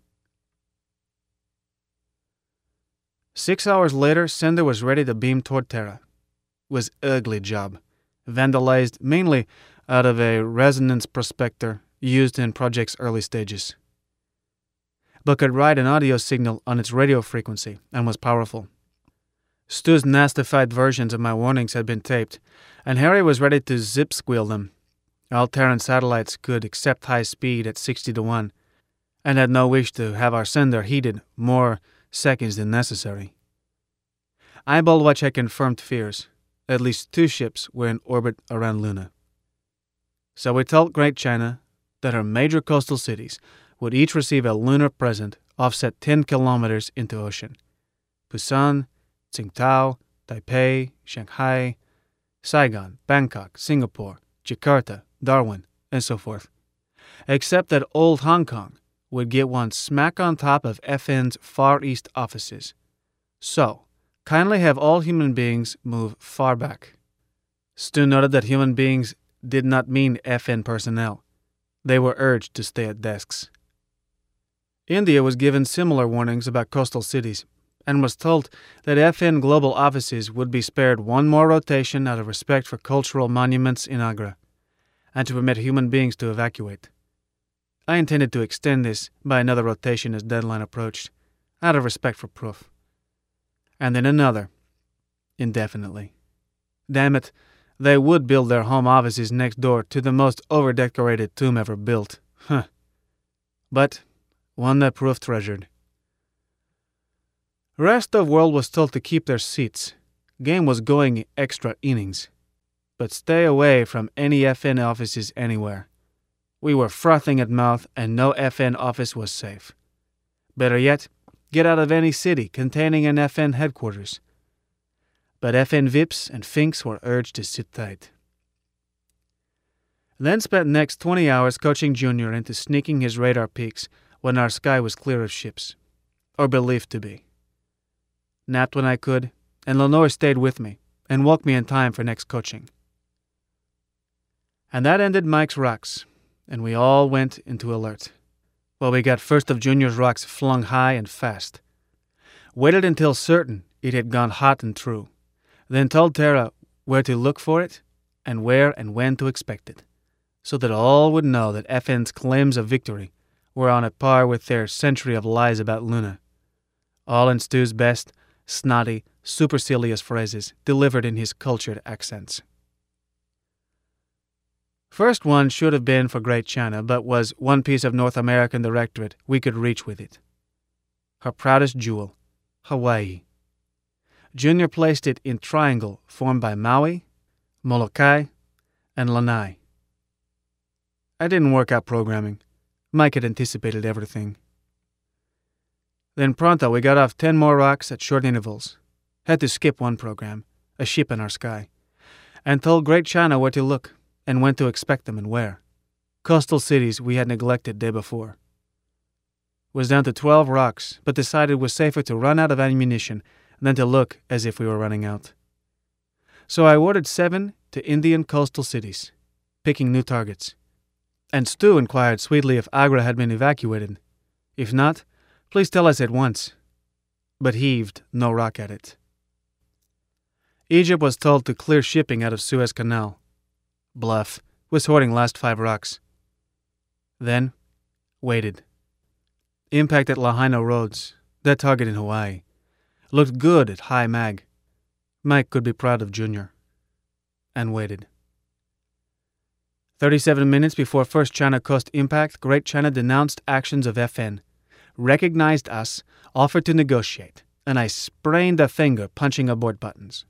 [SPEAKER 1] Six hours later, Sender was ready to beam toward Terra. It was an ugly job, vandalized mainly out of a resonance prospector used in project's early stages, but could ride an audio signal on its radio frequency and was powerful. Stu's nastified versions of my warnings had been taped, and Harry was ready to zip-squeal them. All Terran satellites could accept high speed at sixty to one, and had no wish to have our sender heated more seconds than necessary. Eyeball Watch had confirmed fears. at least two ships were in orbit around Luna. So we told Great China that her major coastal cities would each receive a lunar present offset ten kilometers into ocean. Busan, Tsingtao, Taipei, Shanghai, Saigon, Bangkok, Singapore, Jakarta, Darwin, and so forth. Except that old Hong Kong would get one smack on top of F N's Far East offices. So, kindly have all human beings move far back. Stu noted that human beings did not mean F N personnel. They were urged to stay at desks. India was given similar warnings about coastal cities and was told that F N global offices would be spared one more rotation out of respect for cultural monuments in Agra, and to permit human beings to evacuate. I intended to extend this by another rotation as deadline approached, out of respect for Proof. And then another, indefinitely. Damn it, they would build their home offices next door to the most over-decorated tomb ever built. Huh. But one that Proof treasured. Rest of world was told to keep their seats. Game was going extra innings. But stay away from any F N offices anywhere. We were frothing at mouth and no F N office was safe. Better yet, get out of any city containing an F N headquarters. But F N V I Ps and Finks were urged to sit tight. Then spent next twenty hours coaching Junior into sneaking his radar peaks when our sky was clear of ships, or believed to be. Napped when I could, and Lenore stayed with me and woke me in time for next coaching. And that ended Mike's rocks, and we all went into alert. Well, we got first of Junior's rocks flung high and fast. Waited until certain it had gone hot and true. Then told Tara where to look for it and where and when to expect it, so that all would know that F N's claims of victory were on a par with their century of lies about Luna. All in Stu's best, snotty, supercilious phrases delivered in his cultured accents. First one should have been for Great China, but was one piece of North American directorate we could reach with it. Her proudest jewel, Hawaii. Junior placed it in triangle formed by Maui, Molokai, and Lanai. I didn't work out programming. Mike had anticipated everything. Then pronto we got off ten more rocks at short intervals. Had to skip one program, a ship in our sky, and told Great China where to look and when to expect them and where. Coastal cities we had neglected day before. Was down to twelve rocks, but decided it was safer to run out of ammunition than to look as if we were running out. So I ordered seven to Indian coastal cities, picking new targets. And Stu inquired sweetly if Agra had been evacuated. If not, please tell us at once. But heaved no rock at it. Egypt was told to clear shipping out of Suez Canal. Bluff was hoarding last five rocks. Then, waited. Impact at Lahaina Roads, that target in Hawaii. Looked good at high mag. Mike could be proud of Junior. And waited. Thirty-seven minutes before first China Coast impact, Great China denounced actions of F N, recognized us, offered to negotiate, and I sprained a finger punching abort buttons.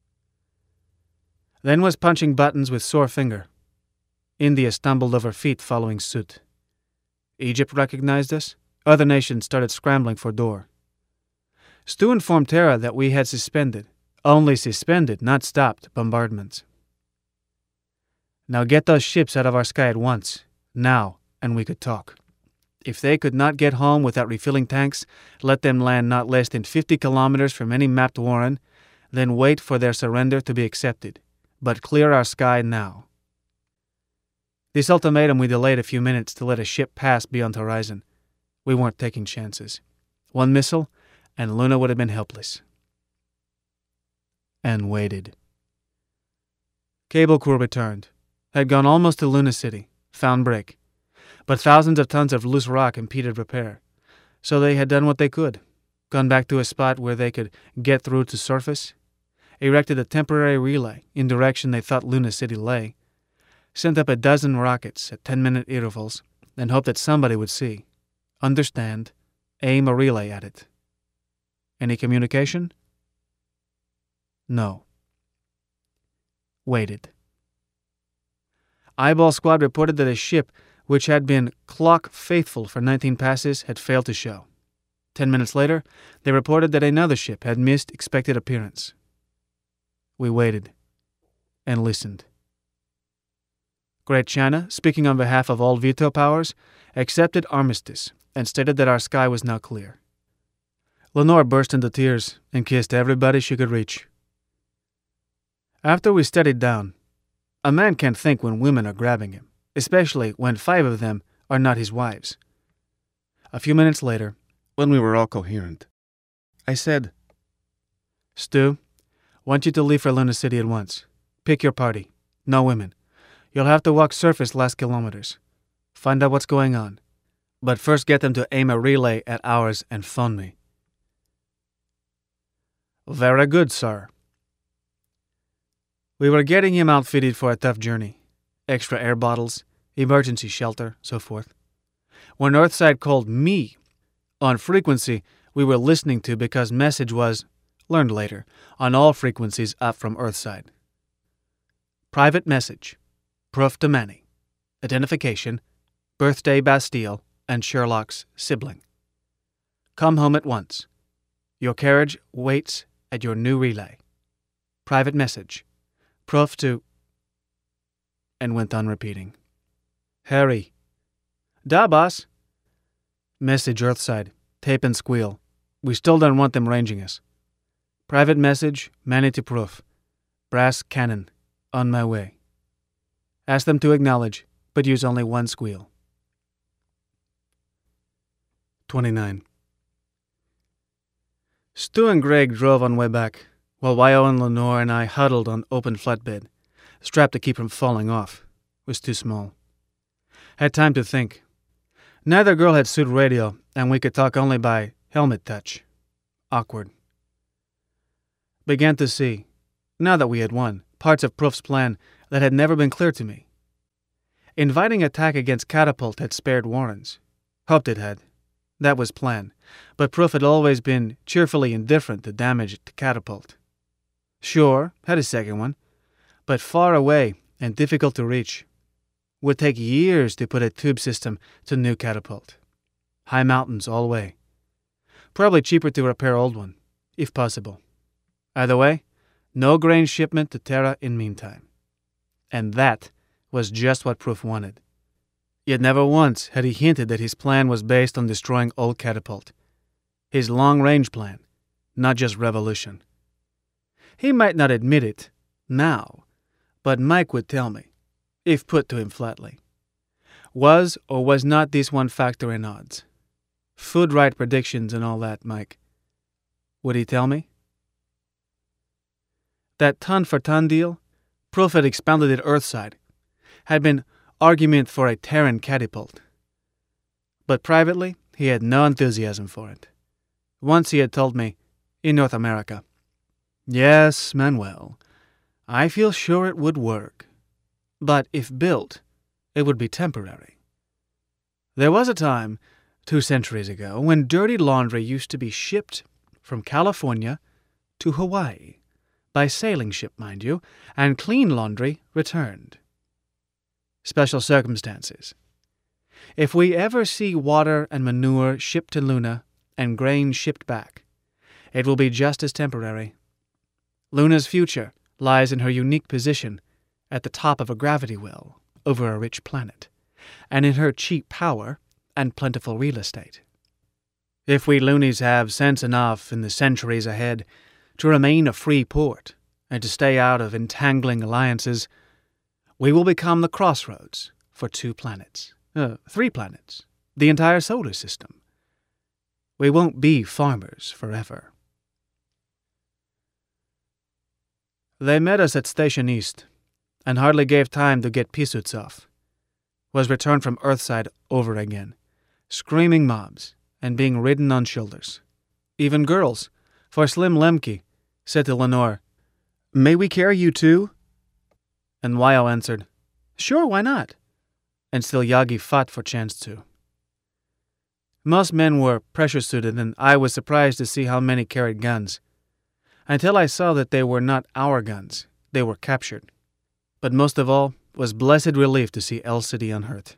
[SPEAKER 1] Then was punching buttons with sore finger. India stumbled over feet following suit. Egypt recognized us. Other nations started scrambling for door. Stu informed Tara that we had suspended, only suspended, not stopped, bombardments. Now get those ships out of our sky at once, now, and we could talk. If they could not get home without refilling tanks, let them land not less than fifty kilometers from any mapped warren, then wait for their surrender to be accepted. But clear our sky now. This ultimatum we delayed a few minutes to let a ship pass beyond horizon. We weren't taking chances. One missile, and Luna would have been helpless. And waited. Cable crew returned. Had gone almost to Luna City, found break. But thousands of tons of loose rock impeded repair. So they had done what they could. Gone back to a spot where they could get through to surface. Erected a temporary relay in direction they thought Luna City lay, sent up a dozen rockets at ten-minute intervals, and hoped that somebody would see, understand, aim a relay at it. Any communication? No. waited. Eyeball Squad reported that a ship which had been clock faithful for nineteen passes had failed to show. Ten minutes later, they reported that another ship had missed expected appearance. We waited and listened. Great China, speaking on behalf of all veto powers, accepted armistice and stated that our sky was now clear. Lenore burst into tears and kissed everybody she could reach. After we steadied down, a man can't think when women are grabbing him, especially when five of them are not his wives. A few minutes later, when we were all coherent, I said, Stu, want you to leave for Luna City at once. Pick your party. No women. You'll have to walk surface last kilometers. Find out what's going on. But first get them to aim a relay at ours and phone me. Very good, sir. We were getting him outfitted for a tough journey. Extra air bottles, emergency shelter, so forth. When Earthside called me on frequency we were listening to because message was, learned later, on all frequencies up from Earthside. Private message. Proof to Manny. Identification. Birthday Bastille and Sherlock's sibling. Come home at once. Your carriage waits at your new relay. Private message. Proof to... And went on repeating. Harry. Da, boss. Message Earthside. Tape and squeal. We still don't want them ranging us. Private message. Manny to Proof. Brass cannon. On my way. Ask them to acknowledge, but use only one squeal. twenty-nine. Stu and Greg drove on way back, while Wyo and Lenore and I huddled on open flatbed, strapped to keep from falling off. Was too small. Had time to think. Neither girl had suit radio, and we could talk only by helmet touch. Awkward. Began to see, now that we had won, parts of Proof's plan that had never been clear to me. Inviting attack against Catapult had spared Warrens. Hoped it had. That was plan, but Proof had always been cheerfully indifferent to damage to Catapult. Sure, had a second one, but far away and difficult to reach. Would take years to put a tube system to new Catapult. High mountains all way. Probably cheaper to repair old one, if possible. Either way, no grain shipment to Terra in meantime. And that was just what Proof wanted. Yet never once had he hinted that his plan was based on destroying old Catapult. His long-range plan, not just revolution. He might not admit it now, but Mike would tell me, if put to him flatly. Was or was not this one factor in odds? Food right predictions and all that, Mike. Would he tell me? That ton-for-ton deal, Proof had expounded it Earthside, had been argument for a Terran catapult. But privately, he had no enthusiasm for it. Once he had told me, in North America, Yes, Manuel, I feel sure it would work. But if built, it would be temporary. There was a time, two centuries ago, when dirty laundry used to be shipped from California to Hawaii, by sailing ship, mind you, and clean laundry returned. Special circumstances. If we ever see water and manure shipped to Luna and grain shipped back, it will be just as temporary. Luna's future lies in her unique position at the top of a gravity well over a rich planet, and in her cheap power and plentiful real estate. If we loonies have sense enough in the centuries ahead to remain a free port and to stay out of entangling alliances, we will become the crossroads for two planets, uh, three planets, the entire solar system. We won't be farmers forever. They met us at Station East, and hardly gave time to get pea suits off. Was returned from Earthside over again, screaming mobs and being ridden on shoulders. Even girls, for Slim Lemke said to Lenore, "May we carry you too?" And Wyo answered, "Sure, why not?" And still Yagi fought for chance to. Most men were pressure-suited, and I was surprised to see how many carried guns. Until I saw that they were not our guns, they were captured. but most of all was blessed relief to see El City unhurt.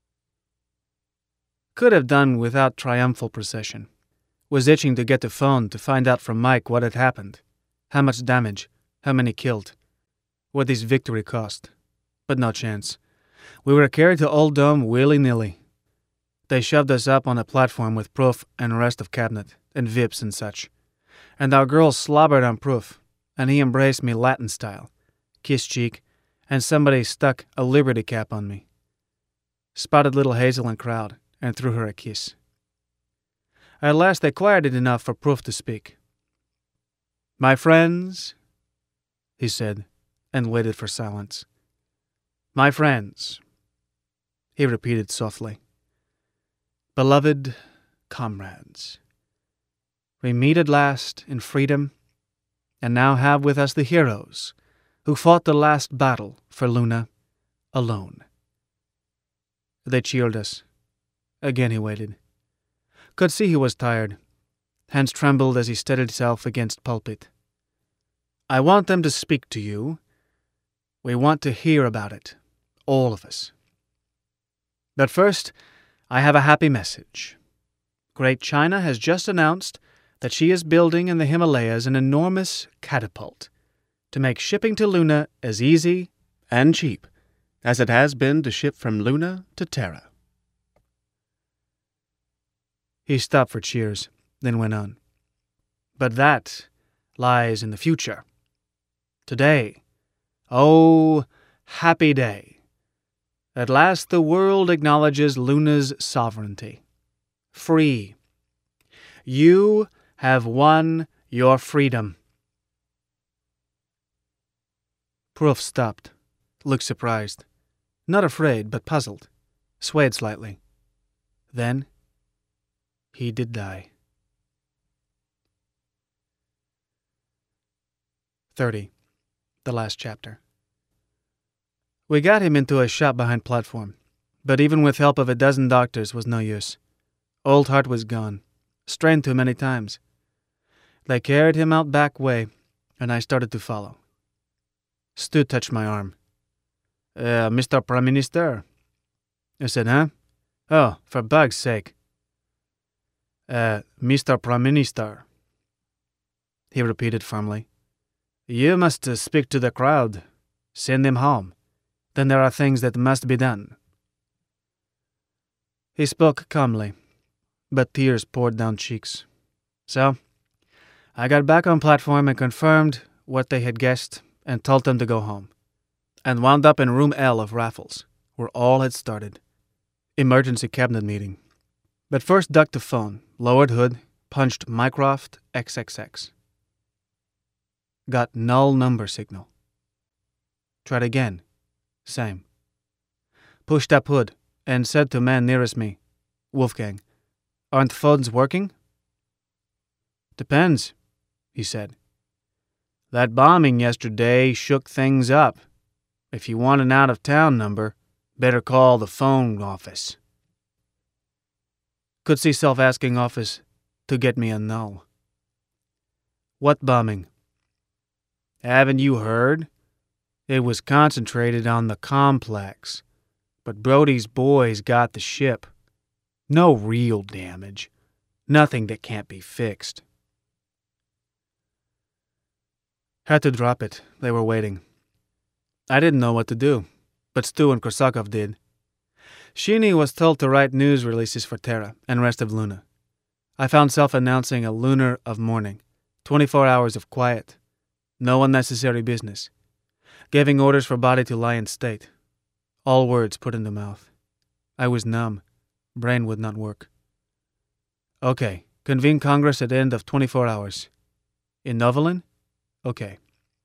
[SPEAKER 1] Could have done without triumphal procession. Was itching to get the phone to find out from Mike what had happened, how much damage, how many killed, what this victory cost. But no chance. We were carried to Old Dome willy-nilly. They shoved us up on a platform with Proof and rest of cabinet, and V I Ps and such. And our girl slobbered on Proof, and he embraced me Latin style, kiss cheek, and somebody stuck a Liberty cap on me. Spotted little Hazel in crowd, and threw her a kiss. At last they quieted enough for Proof to speak. "My friends," he said, and waited for silence. "My friends," he repeated softly. "Beloved comrades, we meet at last in freedom, and now have with us the heroes who fought the last battle for Luna alone." They cheered us. Again he waited. Could see he was tired. Hands trembled as he steadied himself against pulpit. "I want them to speak to you. We want to hear about it, all of us. But first, I have a happy message. Great China has just announced that she is building in the Himalayas an enormous catapult to make shipping to Luna as easy and cheap as it has been to ship from Luna to Terra." He stopped for cheers, then went on. "But that lies in the future. Today, oh, happy day. At last the world acknowledges Luna's sovereignty. Free. You have won your freedom." Proof stopped, looked surprised, not afraid, but puzzled, swayed slightly. Then he did die. thirty. The last chapter. We got him into a shop behind platform, but even with help of a dozen doctors was no use. Old heart was gone, strained too many times. They carried him out back way, and I started to follow. Stu touched my arm. Uh, Mister Prime Minister." I said, "Huh? Oh, for bug's sake." Uh, Mister Prime Minister," he repeated firmly. "You must uh, speak to the crowd. Send them home. Then there are things that must be done." He spoke calmly, but tears poured down cheeks. So, I got back on platform and confirmed what they had guessed and told them to go home, and wound up in room L of Raffles, where all had started. Emergency cabinet meeting. But first ducked the phone, lowered hood, punched Mycroft triple X. Got null number signal. Tried again. Same. Pushed up hood and said to man nearest me, "Wolfgang, aren't phones working?" "Depends," he said. "That bombing yesterday shook things up. If you want an out-of-town number, better call the phone office." Could see self-asking office to get me a null. "What bombing?" "Haven't you heard? It was concentrated on the complex, but Brody's boys got the ship. No real damage. Nothing that can't be fixed." Had to drop it. They were waiting. I didn't know what to do, but Stu and Korsakov did. Sheeny was told to write news releases for Terra and rest of Luna. I found self-announcing a lunar of mourning, twenty-four hours of quiet, no unnecessary business, giving orders for body to lie in state, all words put in the mouth. I was numb. Brain would not work. Okay, convene Congress at the end of twenty-four hours. In Novolin? Okay.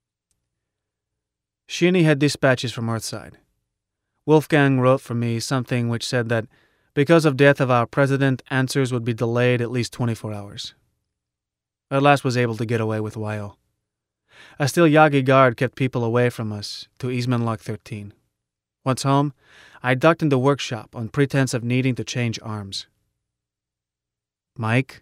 [SPEAKER 1] Sheeny had dispatches from Earthside. Wolfgang wrote for me something which said that because of death of our president, answers would be delayed at least twenty-four hours. At last was able to get away with Y O. A still Yagi guard kept people away from us to Eastman Lock thirteen. Once home, I ducked in the workshop on pretense of needing to change arms. "Mike?"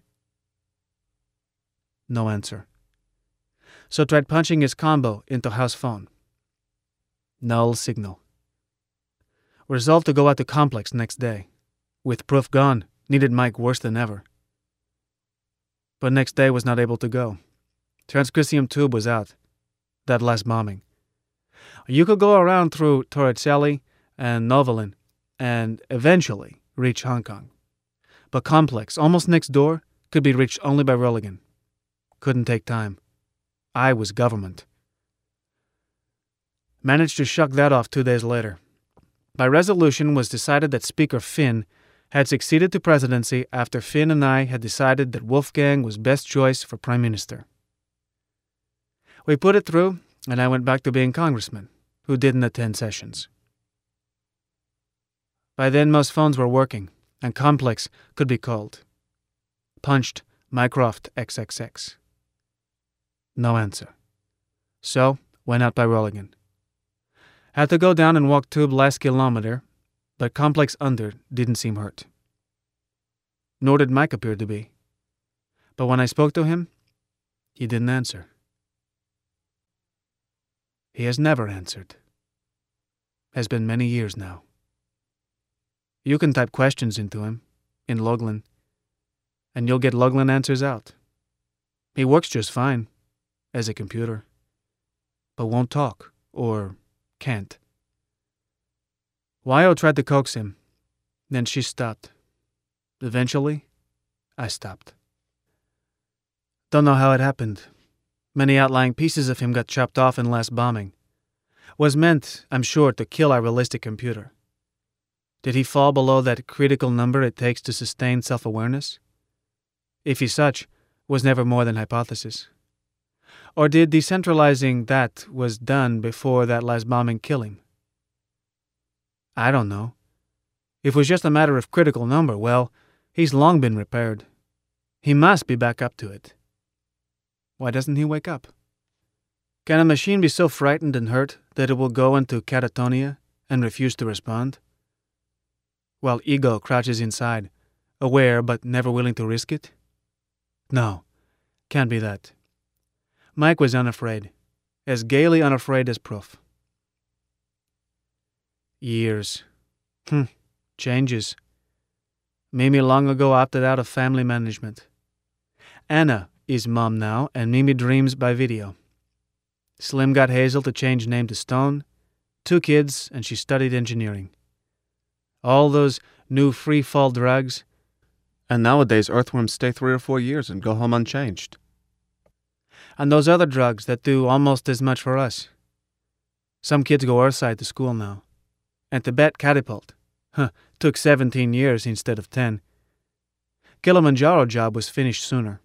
[SPEAKER 1] No answer. So tried punching his combo into house phone. Null signal. Resolved to go out to Complex next day. With proof gone, needed Mike worse than ever. But next day was not able to go. Transcritium tube was out. That last bombing. You could go around through Torricelli and Novolin and eventually reach Hong Kong. But Complex, almost next door, could be reached only by Rulligan. Couldn't take time. I was government. Managed to shuck that off two days later. By resolution was decided that Speaker Finn had succeeded to presidency after Finn and I had decided that Wolfgang was best choice for prime minister. We put it through, and I went back to being congressman, who didn't attend sessions. By then most phones were working, and Complex could be called. Punched Mycroft triple X. No answer. So, went out by Rulligan. Had to go down and walk tube last kilometer, but Complex under didn't seem hurt. Nor did Mike appear to be. But when I spoke to him, he didn't answer. He has never answered. Has been many years now. You can type questions into him, in Loglin, and you'll get Loglin answers out. He works just fine, as a computer, but won't talk, or can't. Wyo tried to coax him, then she stopped. Eventually, I stopped. Don't know how it happened. Many outlying pieces of him got chopped off in last bombing. Was meant, I'm sure, to kill our realistic computer. Did he fall below that critical number it takes to sustain self-awareness? If he's such, was never more than hypothesis. Or did decentralizing that was done before that last bombing kill him? I don't know. If it was just a matter of critical number, well, he's long been repaired. He must be back up to it. Why doesn't he wake up? Can a machine be so frightened and hurt that it will go into catatonia and refuse to respond? While ego crouches inside, aware but never willing to risk it? No, can't be that. Mike was unafraid, as gaily unafraid as Proof. Years. Hmm, changes. Mimi long ago opted out of family management. Anna is mom now, and Mimi dreams by video. Slim got Hazel to change name to Stone, two kids, and she studied engineering. All those new free-fall drugs.
[SPEAKER 2] And nowadays earthworms stay three or four years and go home unchanged.
[SPEAKER 1] And those other drugs that do almost as much for us. Some kids go earthside to school now. And Tibet catapult. Huh, took seventeen years instead of ten. Kilimanjaro job was finished sooner.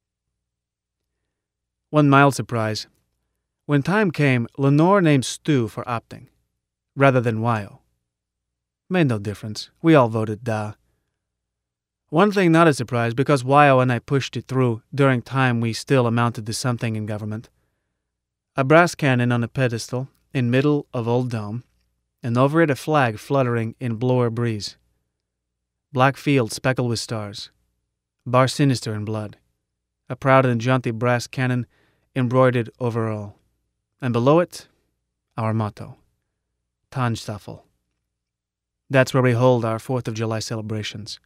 [SPEAKER 1] One mild surprise. When time came, Lenore named Stu for opting, rather than Wyo. Made no difference. We all voted da. One thing not a surprise, because Wyo and I pushed it through during time we still amounted to something in government. A brass cannon on a pedestal in middle of Old Dome, and over it a flag fluttering in blower breeze. Black field speckled with stars. Bar sinister in blood. A proud and jaunty brass cannon embroidered over all. And below it, our motto, Tanjtafel. That's where we hold our fourth of July celebrations.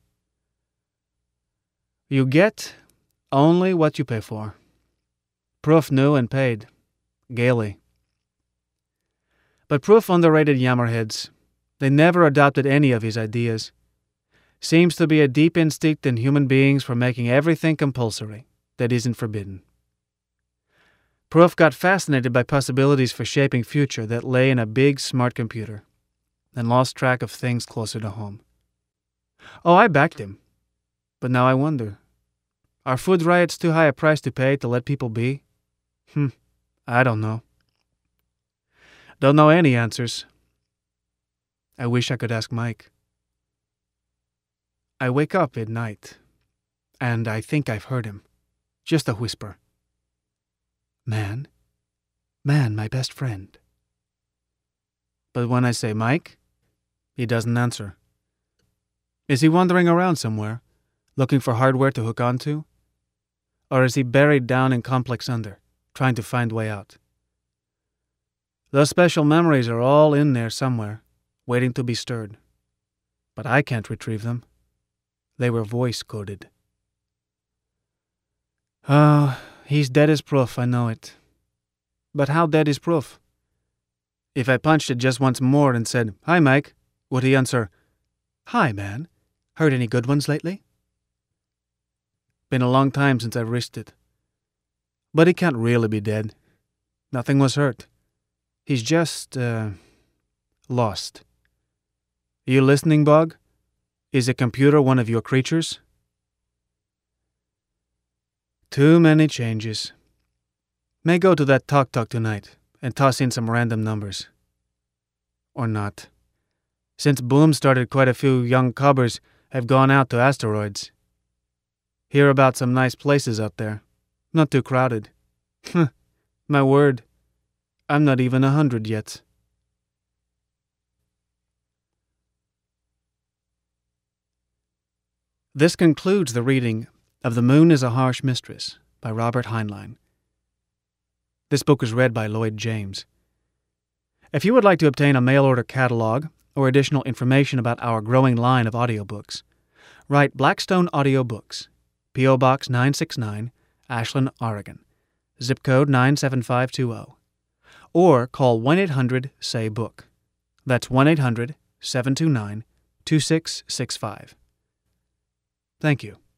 [SPEAKER 1] You get only what you pay for. Proof knew and paid, gaily. But Proof underrated Yammerheads. They never adopted any of his ideas. Seems to be a deep instinct in human beings for making everything compulsory that isn't forbidden. Proof got fascinated by possibilities for shaping future that lay in a big, smart computer, and lost track of things closer to home. Oh, I backed him. But now I wonder, are food riots too high a price to pay to let people be? Hmm, I don't know. Don't know any answers. I wish I could ask Mike. I wake up at night, and I think I've heard him. Just a whisper. Man, man, my best friend. But when I say Mike, he doesn't answer. Is he wandering around somewhere, looking for hardware to hook onto? Or is he buried down in Complex under, trying to find way out? Those special memories are all in there somewhere, waiting to be stirred. But I can't retrieve them. They were voice-coded. Oh, he's dead as proof, I know it. But how dead is proof? If I punched it just once more and said, "Hi, Mike," would he answer, "Hi, man. Heard any good ones lately?" Been a long time since I've risked it. But he can't really be dead. Nothing was hurt. He's just, uh, lost. You listening, Bog? Is a computer one of your creatures? Too many changes. May go to that Talk Talk tonight and toss in some random numbers. Or not. Since Boom started, quite a few young cobbers have gone out to asteroids. Hear about some nice places out there. Not too crowded. My word, I'm not even a hundred yet. This concludes the reading of The Moon is a Harsh Mistress by Robert Heinlein. This book was read by Lloyd James. If you would like to obtain a mail-order catalog or additional information about our growing line of audiobooks, write Blackstone Audiobooks, P O. Box nine six nine, Ashland, Oregon, zip code nine seven five two zero, or call one eight hundred S A Y book. That's one eight hundred seven two nine two six six five. Thank you.